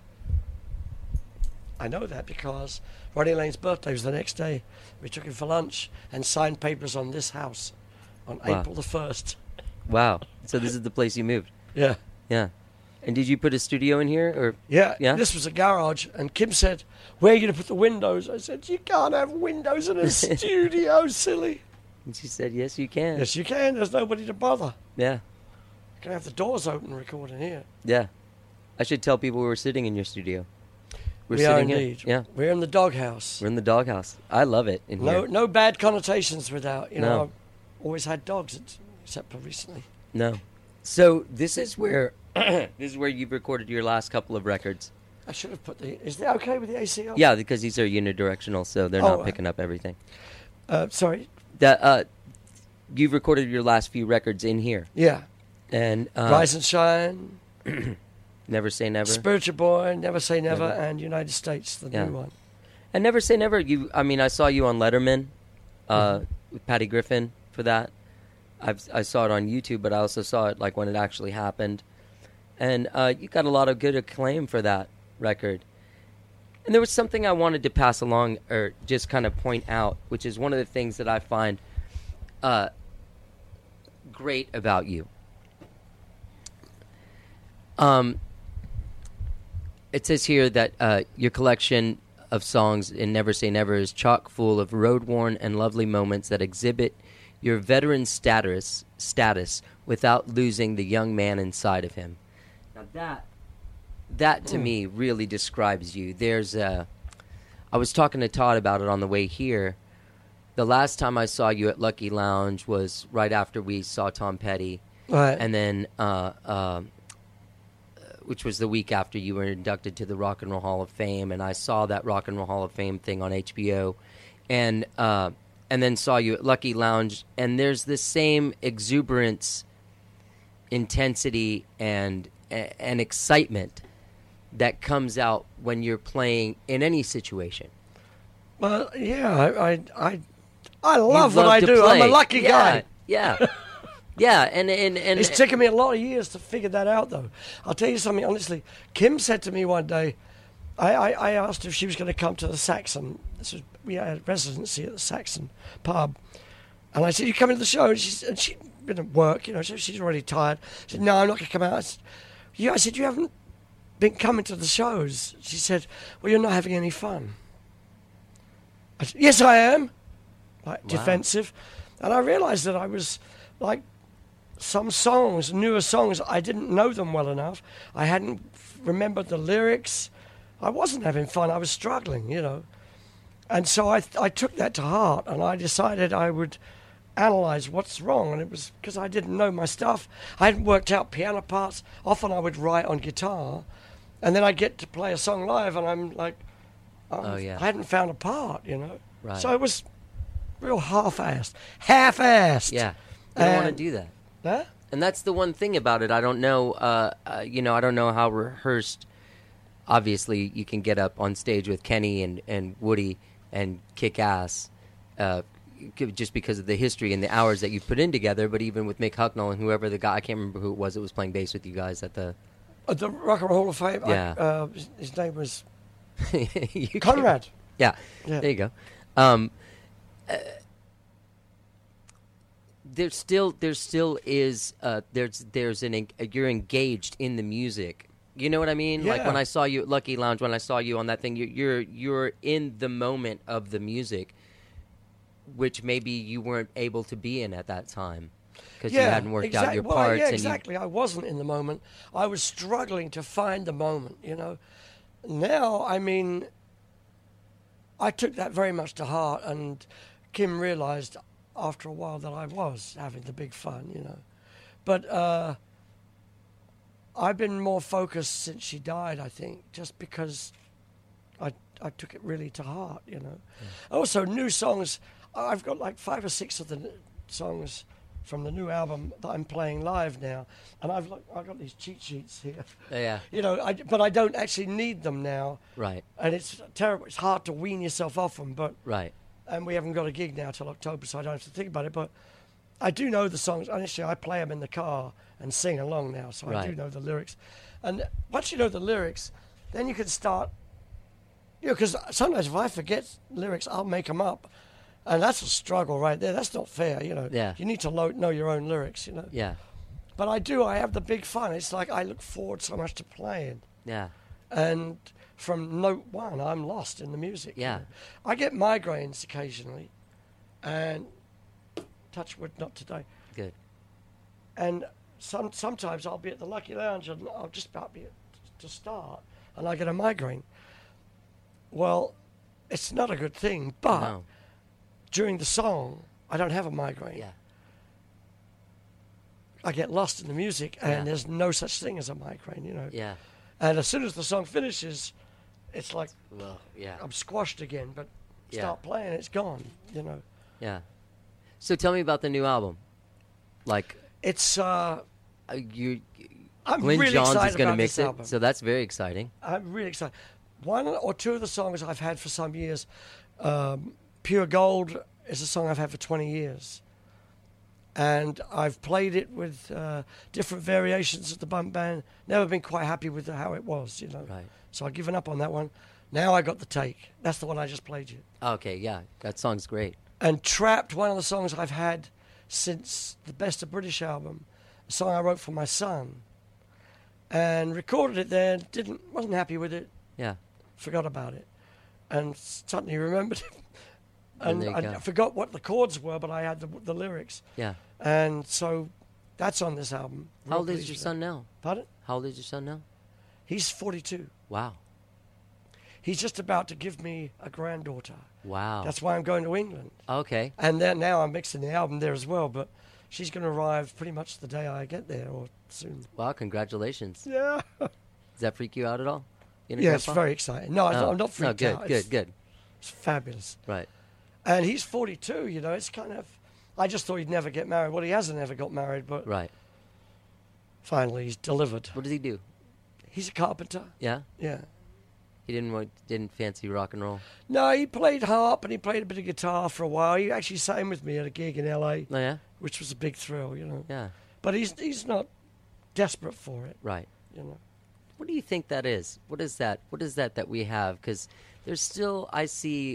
I know that because Ronnie Lane's birthday was the next day. We took him for lunch and signed papers on this house on Wow. April the 1st. Wow. So this is the place you moved? Yeah. Yeah. And did you put a studio in here? Or Yeah, Yeah? this was a garage, and Kim said, "Where are you going to put the windows?" I said, "You can't have windows in a studio, silly." And she said, yes, you can. Yes, you can. There's nobody to bother. Yeah. You can have the doors open recording here. Yeah. I should tell people we were sitting in your studio. We're We are sitting indeed. here. Yeah. We're in the doghouse. We're in the doghouse. I love it in No, here. no bad connotations without. You know, No. I've always had dogs, except for recently. No. So this is where you've recorded your last couple of records. I should have put the. Is that okay with the ACL? Yeah, because these are unidirectional, so they're Oh, not picking up everything. Sorry. That you've recorded your last few records in here, Yeah. and Rise and Shine, Never Say Never, Spiritual Boy, Never Say Never, Never. and United States, the Yeah. new one. and Never Say Never. I saw you on Letterman with Patty Griffin for that. I saw it on YouTube, but I also saw it like when it actually happened, and you got a lot of good acclaim for that record. And there was something I wanted to pass along, or just kind of point out, which is one of the things that I find great about you. It says here that your collection of songs in Never Say Never is chock full of road-worn and lovely moments that exhibit your veteran status without losing the young man inside of him. Now that to me really describes you. I was talking to Todd about it on the way here. The last time I saw you at Lucky Lounge was right after we saw Tom Petty, Right. and then which was the week after you were inducted to the Rock and Roll Hall of Fame, and I saw that Rock and Roll Hall of Fame thing on HBO, and then saw you at Lucky Lounge, and there's this same exuberance, intensity, and excitement that comes out when you're playing in any situation. Well, yeah, I love You what I to do. I'm a play. lucky guy. Yeah. Yeah, and It's taken me a lot of years to figure that out, though. I'll tell you something honestly. Kim said to me one day, I asked if she was going to come to the Saxon. We had residency at the Saxon pub, and I said, "You coming to the show?" And she'd been at work, you know, so she's already tired. She said, "No, I'm not going to come out." I said, "You haven't been coming to the shows." She said, "Well, you're not having any fun." I said, "Yes, I am." Like, Wow. defensive, and I realised that I was like. Some songs, newer songs, I didn't know them well enough. I hadn't remembered the lyrics. I wasn't having fun. I was struggling, you know. And so I took that to heart, and I decided I would analyze what's wrong. And it was because I didn't know my stuff. I hadn't worked out piano parts. Often I would write on guitar, and then I'd get to play a song live, and I'm like, Oh, yeah. I hadn't found a part, you know. Right. So it was real half-assed. Half-assed. Yeah, you don't want to And- do that. Huh? And that's the one thing about it. I don't know, I don't know how rehearsed. Obviously, you can get up on stage with Kenny and Woody and kick ass, just because of the history and the hours that you put in together. But even with Mick Hucknall and whoever the guy, I can't remember who it was playing bass with you guys at the. At the Rock and Roll Hall of Fame, Yeah. his name was You can- Conrad. Yeah, Yeah. there you go. There still is you're engaged in the music. You know what I mean? Like Yeah. when I saw you at Lucky Lounge, when I saw you on that thing, you're in the moment of the music, which maybe you weren't able to be in at that time because you hadn't worked out your parts. Yeah, and exactly. I wasn't in the moment. I was struggling to find the moment, you know. Now, I mean, I took that very much to heart, and Kim realized after a while that I was having the big fun, you know. But I've been more focused since she died, I think, just because I took it really to heart, you know. Yeah. Also, new songs. I've got like 5 or 6 of the songs from the new album that I'm playing live now, and I've got these cheat sheets here. Yeah. You know, but I don't actually need them now. Right. And it's terrible. It's hard to wean yourself off them, but right. And we haven't got a gig now till October, so I don't have to think about it. But I do know the songs. Honestly, I play them in the car and sing along now, so I do know the lyrics. And once you know the lyrics, then you can start. You know, because sometimes if I forget lyrics, I'll make them up. And that's a struggle right there. That's not fair, you know. Yeah. You need to know your own lyrics, you know. Yeah. But I have the big fun. It's like I look forward so much to playing. Yeah. And from note one, I'm lost in the music. Yeah. You know? I get migraines occasionally, and touch wood, not today. Good. And sometimes I'll be at the Lucky Lounge and I'll just about be to start, and I get a migraine. Well, it's not a good thing, but during the song, I don't have a migraine. Yeah. I get lost in the music, and there's no such thing as a migraine, you know. Yeah. And as soon as the song finishes, it's like yeah. I'm squashed again, but start playing, it's gone, you know. Yeah. So tell me about the new album. Like it's I'm Glyn Johns really is excited going to about mix this it, album. so that's very exciting. I'm really excited. 1 or 2 of the songs I've had for some years. Pure Gold is a song I've had for 20 years. And I've played it with different variations of the bump band. Never been quite happy with how it was, you know. Right. So I've given up on that one. Now I got the take. That's the one I just played you. Okay, yeah. That song's great. And Trapped, one of the songs I've had since the Best of British album, a song I wrote for my son. And recorded it there, wasn't happy with it. Yeah. Forgot about it. And suddenly remembered it. And there you go. I forgot what the chords were, but I had the lyrics. Yeah. And so that's on this album. How old is your son now? Pardon? How old is your son now? He's 42. Wow. He's just about to give me a granddaughter. Wow. That's why I'm going to England. Okay. And then now I'm mixing the album there as well, but she's going to arrive pretty much the day I get there or soon. Wow, congratulations. Yeah. Does that freak you out at all? Yeah, it's very exciting. No, I'm not freaked out. Good. It's fabulous. Right. And he's 42, you know, it's kind of... I just thought he'd never get married. Well, he hasn't ever got married, but... Right. Finally, he's delivered. What does he do? He's a carpenter. Yeah? Yeah. He didn't fancy rock and roll? No, he played harp and he played a bit of guitar for a while. He actually sang with me at a gig in L.A., Oh, yeah? which was a big thrill, you know. Yeah. But he's not desperate for it, Right. you know. What do you think that is? What is that that we have? Because there's still, I see,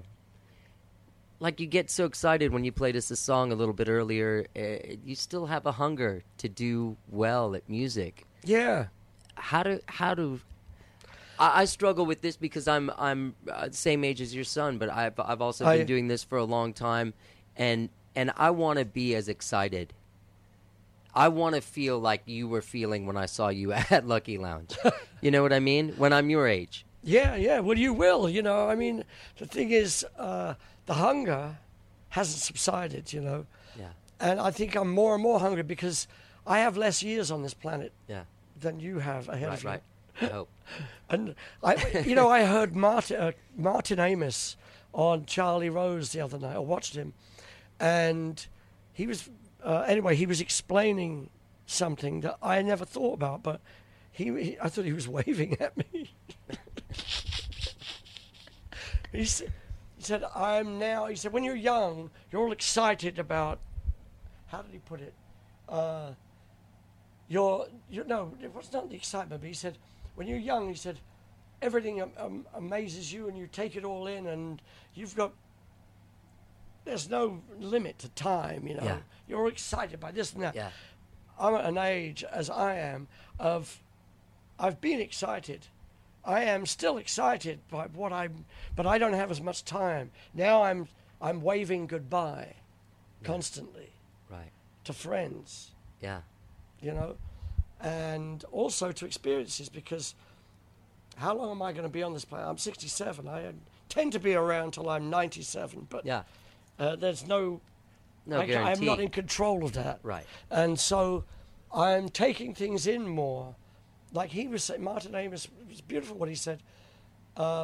like you get so excited when you played us a song a little bit earlier. You still have a hunger to do well at music. Yeah. How do I struggle with this because I'm the same age as your son, but I've also been doing this for a long time, and I want to be as excited. I want to feel like you were feeling when I saw you at Lucky Lounge. You know what I mean? When I'm your age. Yeah. Well, you will, you know. I mean, the thing is, the hunger hasn't subsided, you know. Yeah. And I think I'm more and more hungry because I have less years on this planet than you have ahead of you. Right. I hope. And I heard Martin Amis on Charlie Rose the other night. I watched him, and he was he was explaining something that I never thought about, but I thought he was waving at me. He said, "I'm now." He said, "When you're young, you're all excited about." How did he put it? No, it was not the excitement, but he said, when you're young, he said, everything amazes you and you take it all in and you've got there's no limit to time, you know. Yeah. You're excited by this and that. Yeah. I'm at an age, as I am, I've been excited. I am still excited by but I don't have as much time. Now I'm waving goodbye constantly Right. to friends, Yeah. you know, and also to experiences, because how long am I going to be on this planet? I'm 67. I tend to be around till I'm 97, but Yeah. there's no I'm guarantee. not in control of that. Right. And so I'm taking things in more. Like he was saying, Martin Amis, it was beautiful what he said. A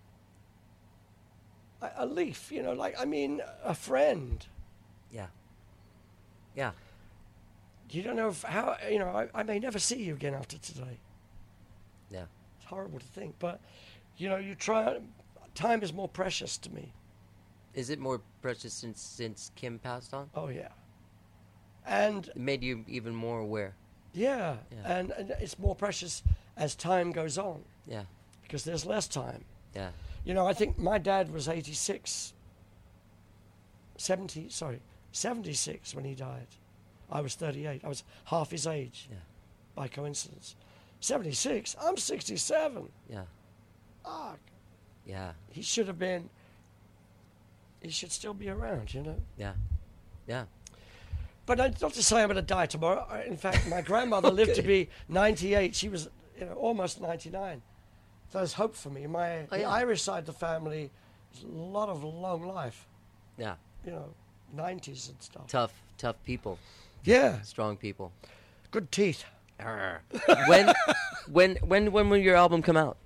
leaf, you know, a friend. Yeah. Yeah. You don't know how, you know, I may never see you again after today. Yeah. It's horrible to think, but, you know, time is more precious to me. Is it more precious since Kim passed on? Oh, yeah. And, It made you even more aware. yeah, Yeah. and it's more precious as time goes on, Yeah. because there's less time. Yeah. You know, I think my dad was 76 when he died. I was 38. I was half his age, Yeah. by coincidence. 76? I'm 67. Yeah. Ah, Yeah. he should still be around, you know. Yeah. Yeah. But not to say I'm going to die tomorrow. In fact, my grandmother lived to be 98. She was, you know, almost 99. So there's hope for me. The yeah. Irish side of the family is a lot of long life, Yeah. you know, 90s and stuff. Tough people. Yeah, Strong people. good teeth. When will your album come out?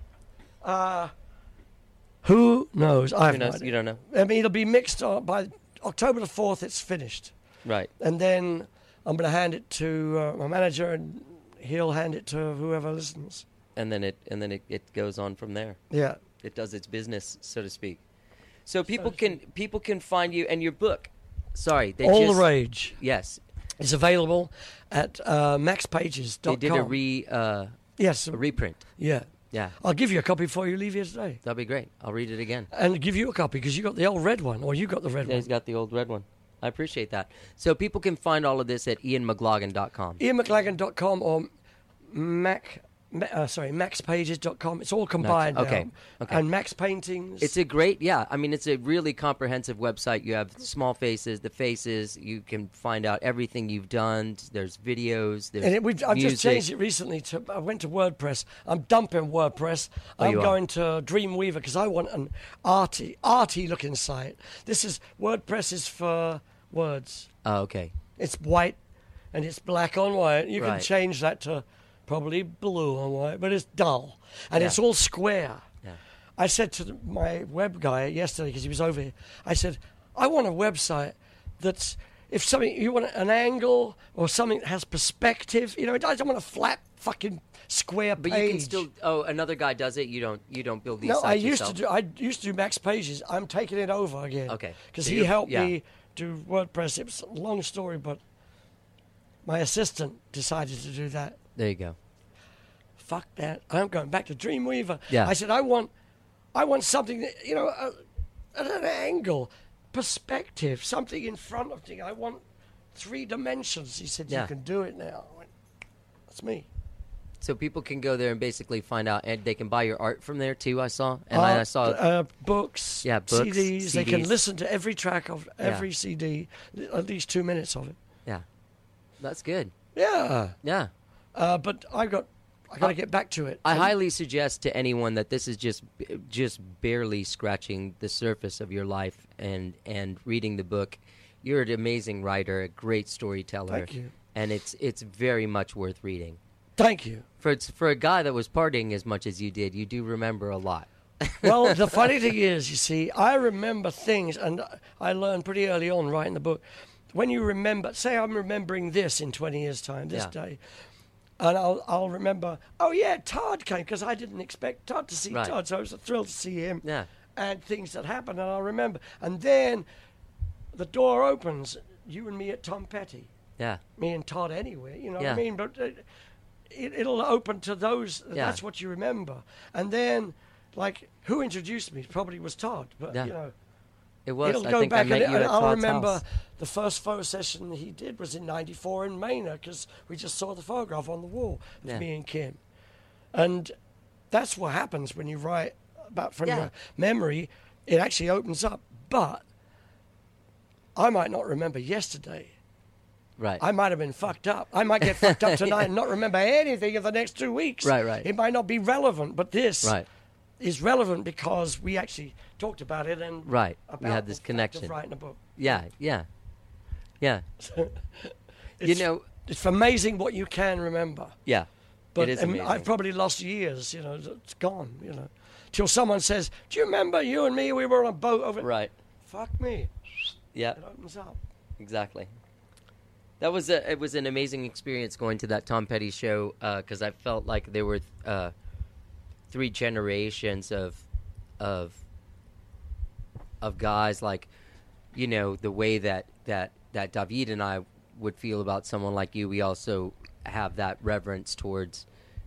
Who knows? I have no You idea. don't know. I mean, it'll be mixed by October the 4th. It's finished, Right. and then I'm going to hand it to my manager, and he'll hand it to whoever listens. And then it goes on from there. Yeah, It does its business, so to speak. So people can find you and your book. Sorry, All the Rage Yes, is available at maxpages.com. they did Yes, a reprint. yeah. Yeah, I'll give you a copy before you leave here today, that'll be great. I'll read it again. and give you a copy because you got the old red one, or you got the red Yeah, he's one. got the old red one. I appreciate that. So people can find all of this at ianmclagan.com. IanMcLagan.com or maxpages.com. It's all combined now. Okay. And Max Paintings. It's a great, it's a really comprehensive website. You have small faces, the faces. You can find out everything you've done. There's videos. There's And I've music. just changed it recently. I went to WordPress. I'm dumping WordPress. I'm you are? going to Dreamweaver because I want an arty looking site. WordPress is for words. Oh, okay. It's white and it's black on white. You can Right. change that to probably blue on white, but it's dull and Yeah. it's all square. Yeah. I said to my web guy yesterday because he was over here, I said, I want a website that's, if something, you want an angle or something that has perspective, you know, I don't want a flat fucking square But page. you can still. Oh, another guy does it. You don't build these No, sites I used yourself. to do. I used to do Max Pages. I'm taking it over again. Okay. Because So he you're- helped yeah. me do WordPress. It was a long story, but my assistant decided to do that. There you go. Fuck that! I'm going back to Dreamweaver. Yeah. I said I want something that, you know, at an angle, perspective, something in front of thing. I want 3 dimensions. He said Yeah. you can do it now. I went, that's me. So people can go there and basically find out, and they can buy your art from there too. I saw, and I saw. Books, Yeah, books, CDs. They can CDs. listen to every track of every CD, at least 2 minutes of it. Yeah, that's good. Yeah, Yeah. but I got to get back to it. I highly suggest to anyone that this is just barely scratching the surface of your life, and reading the book. You're an amazing writer, a great storyteller. Thank you. And it's very much worth reading. Thank you. For a guy that was partying as much as you did, you do remember a lot. Well, the funny thing is, you see, I remember things, and I learned pretty early on writing the book. When you remember, say I'm remembering this in 20 years' time, this day, and I'll remember, oh yeah, Todd came, because I didn't expect Todd to see Right. Todd, so I was thrilled to see him. Yeah. And things that happened, and I'll remember. And then the door opens, you and me at Tom Petty, Yeah. me and Todd anyway, you know what Yeah. I mean? But it'll open to those, Yeah. that's what you remember. And then, like, who introduced me probably was Todd, but, Yeah. you know, It was. It'll I go think back I met and you at I'll Todd's remember house. the first photo session he did was in '94 in Maynard because we just saw the photograph on the wall of Yeah. me and Kim. And that's what happens when you write about from Yeah. your memory. It actually opens up. But I might not remember yesterday. Right. I might have been fucked up. I might get fucked up tonight and not remember anything of the next 2 weeks. Right. It might not be relevant, but this Right. is relevant because we actually talked about it and Right. about We had this the fact connection. of writing a book. Yeah. It's, You know. it's amazing what you can remember. Yeah. But it is I mean, amazing. I've probably lost years. It's gone. Till someone says, "Do you remember you and me? We were on a boat over." Right. Fuck me. Yeah. It opens up. Exactly. It was an amazing experience going to that Tom Petty show because I felt like there were 3 generations of guys, like, the way that David and I would feel about someone like you. We also have that reverence towards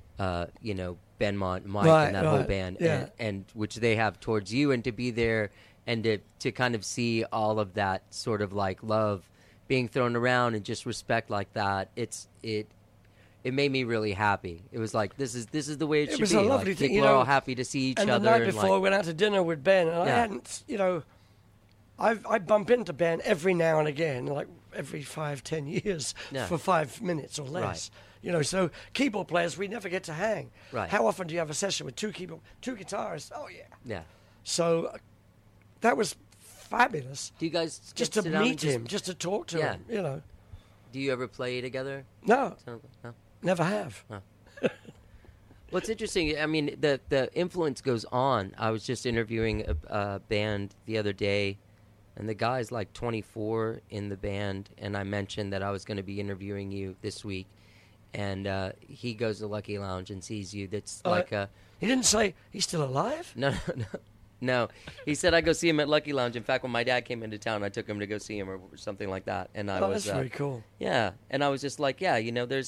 Benmont, Mike, and that whole band, yeah. and which they have towards you, and to be there and to kind of see all of that sort of like love being thrown around and just respect like that, it made me really happy. It was like this is the way it should be. It was a lovely like, thing. People are all happy to see each and other. the night and before, I went out to dinner with Ben, and I Yeah. hadn't, I bump into Ben every now and again, like every 5-10 years, Yeah. for 5 minutes or less. So keyboard players, we never get to hang. Right. How often do you have a session with two guitarists? Oh yeah. Yeah. So that was fabulous. Do you guys Just get to sit down and meet him, just to talk to Yeah. him. Do you ever play together? No, No. never have. Well, it's interesting. I mean, the influence goes on. I was just interviewing a band the other day, and the guy's like 24 in the band, and I mentioned that I was going to be interviewing you this week, and he goes to Lucky Lounge and sees you. That's like a... He didn't say he's still alive? No. He said I go see him at Lucky Lounge. In fact, when my dad came into town, I took him to go see him or something like that, and I was... That's very cool. Yeah, and I was just like, yeah, there's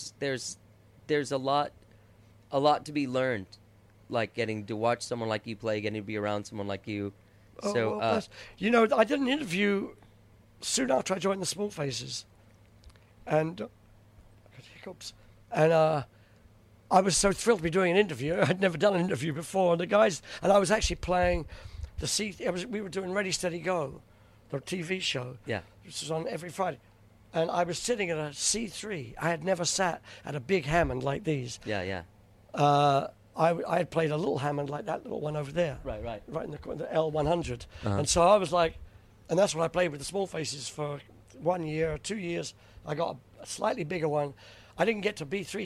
a lot to be learned, like getting to watch someone like you play, getting to be around someone like you. So, Well, I did an interview soon after I joined the Small Faces, and I got hiccups, and I was so thrilled to be doing an interview. I'd never done an interview before, and I was actually playing we were doing Ready Steady Go, the TV show. Yeah. Which was on every Friday. And I was sitting at a C3. I had never sat at a big Hammond like these. yeah. I had played a little Hammond like that little one over there. Right. Right in the L100. Uh-huh. And so I was like, and that's what I played with the Small Faces for 1 year or 2 years. I got a slightly bigger one. I didn't get to B3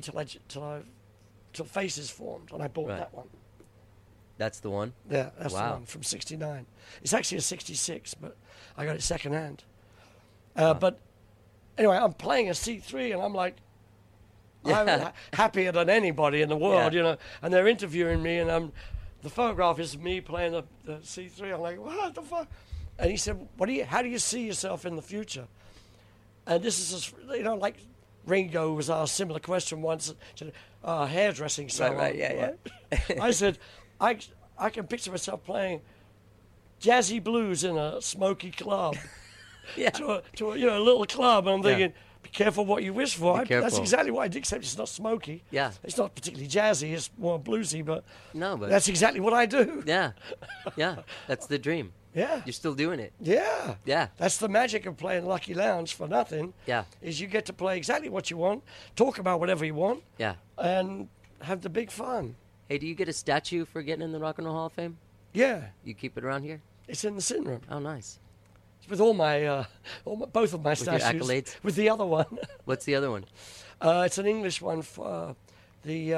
till Faces formed, and I bought Right. that one. That's the one? Yeah, that's Wow. the one from '69. It's actually a '66, but I got it second hand. Uh-huh. But anyway, I'm playing a C3, and I'm like, I'm happier than anybody in the world, Yeah. And they're interviewing me, and the photograph is me playing the C3. I'm like, what the fuck? And he said, how do you see yourself in the future? And this is just, like Ringo was asked a similar question once, hairdressing salon. Right, yeah. I said, I can picture myself playing jazzy blues in a smoky club. Yeah. to a little club, and I'm thinking, be careful what you wish for. That's careful. exactly what I did, except it's not smoky. Yeah. It's not particularly jazzy, it's more bluesy, but No, but... that's exactly what I do. Yeah. That's the dream. Yeah. You're still doing it. Yeah. Yeah. That's the magic of playing Lucky Lounge for nothing. Yeah. Is you get to play exactly what you want, talk about whatever you want, Yeah. and have the big fun. Hey, do you get a statue for getting in the Rock and Roll Hall of Fame? Yeah. You keep it around here? It's in the sitting room. Oh, nice. With both of my your statues. accolades? With the other one. What's the other one? It's an English one for the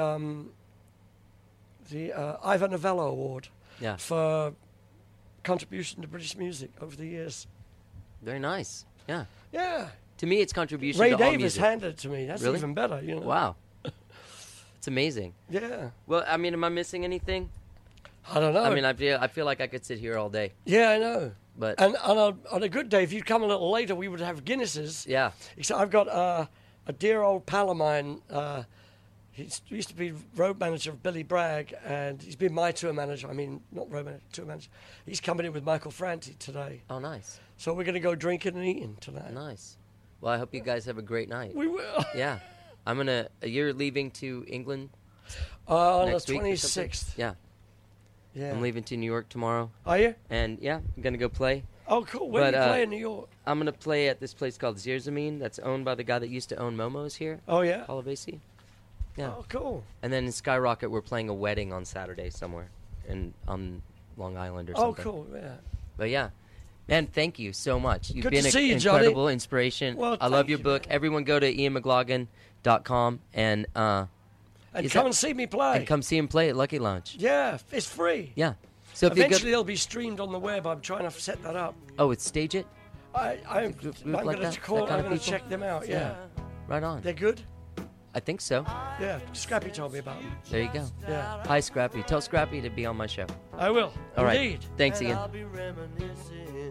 Ivor Novello Award Yeah. for contribution to British music over the years. Very nice. Yeah. Yeah. To me, it's contribution Ray to all Davis music. handed it to me. That's Really? even better, Wow. It's amazing. Yeah. Well, I mean, am I missing anything? I don't know. I mean, I feel like I could sit here all day. yeah, I know. But And on a good day, if you'd come a little later, we would have Guinnesses. yeah. Except I've got a dear old pal of mine. He used to be road manager of Billy Bragg, and he's been my tour manager. I mean, not road manager, tour manager. He's coming in with Michael Franti today. Oh, nice. So we're going to go drinking and eating tonight. Nice. Well, I hope you guys have a great night. We will. Yeah. You're leaving to England On the next week or 26th. Yeah. Yeah. I'm leaving to New York tomorrow. Are you? And, yeah, I'm going to go play. Oh, cool. Where do you play in New York? I'm going to play at this place called Zierzamin that's owned by the guy that used to own Momo's here. Oh, yeah? Paul Avesi. Yeah. Oh, cool. And then in Skyrocket, we're playing a wedding on Saturday somewhere on Long Island or something. Oh, cool. Yeah. But, yeah. Man, thank you so much. You've Good been to see an you, incredible Johnny. inspiration. Well, I love thank your you, book. man. Everyone go to ianmcloggin.com and come and see me play. and come see him play at Lucky Lounge. Yeah, it's free. Yeah. So if Eventually, you it'll be streamed on the web. I'm trying to set that up. it's Stage It? I'm group going like to that call. kind I'm of going to people? check them out. Yeah. Right on. They're good. I think so. Yeah, Scrappy told me about them. There you go. Yeah, Hi, Scrappy. Tell Scrappy to be on my show. I will. All right. Indeed. Thanks, Ian. I'll be reminiscing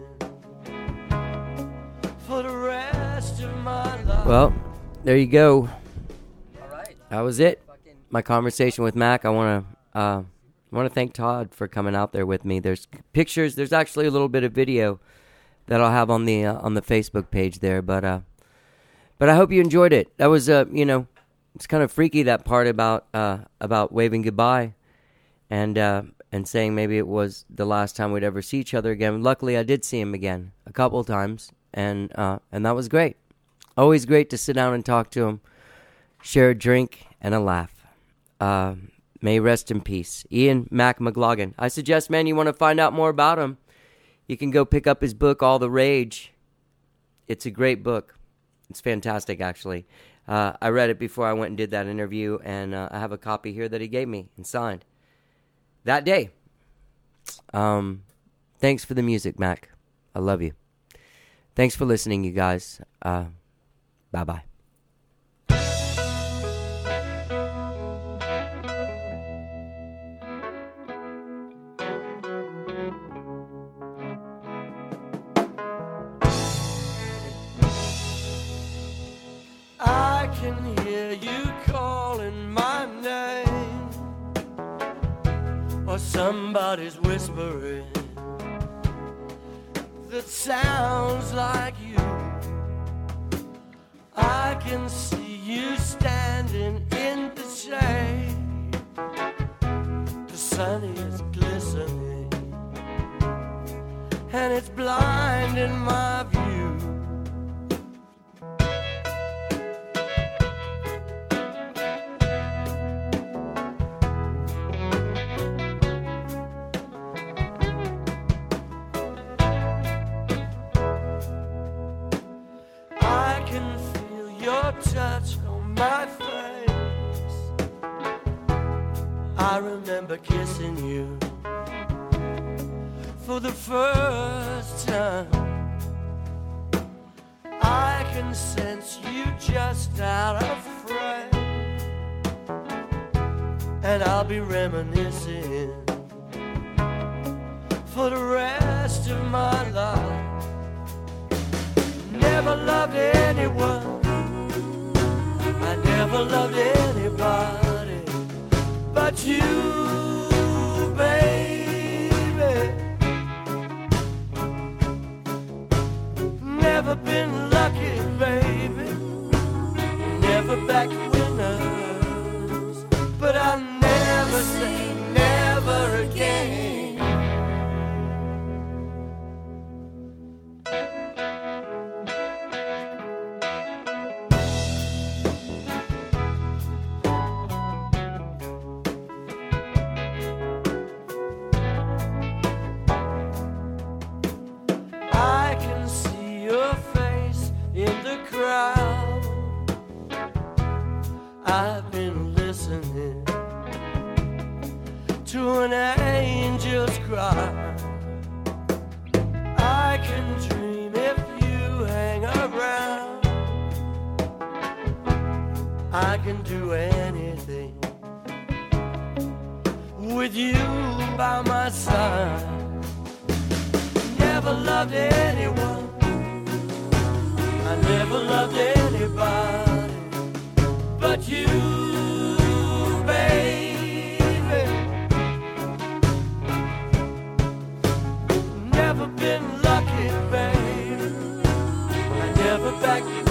for the rest of my life. Well, there you go. All right. That was it. My conversation with Mac. I want to thank Todd for coming out there with me. There's pictures. There's actually a little bit of video that I'll have on the Facebook page there. But I hope you enjoyed it. That was it's kind of freaky, that part about waving goodbye, and saying maybe it was the last time we'd ever see each other again. Luckily, I did see him again a couple of times, and that was great. Always great to sit down and talk to him, share a drink and a laugh. May he rest in peace. Ian Mac McLaughlin. I suggest, man, you want to find out more about him, you can go pick up his book, All the Rage. It's a great book. It's fantastic, actually. I read it before I went and did that interview, and I have a copy here that he gave me and signed that day. Thanks for the music, Mac. I love you. Thanks for listening, you guys. Bye-bye. I can hear you calling my name, or somebody's whispering that sounds like you. I can see you standing in the shade. The sun is glistening and it's blinding my view. I can feel your touch on my face. I remember kissing you for the first time. I can sense you just out of frame, and I'll be reminiscing for the rest of my life. Never loved anyone, I never loved anybody but you, baby. Never been lucky, baby, never back winners, but I'll never say never again. I can see your face in the crowd. I've been listening to an angel's cry. I can dream if you hang around. I can do anything with you by my side. Never loved anyone, I never loved anybody but you, But back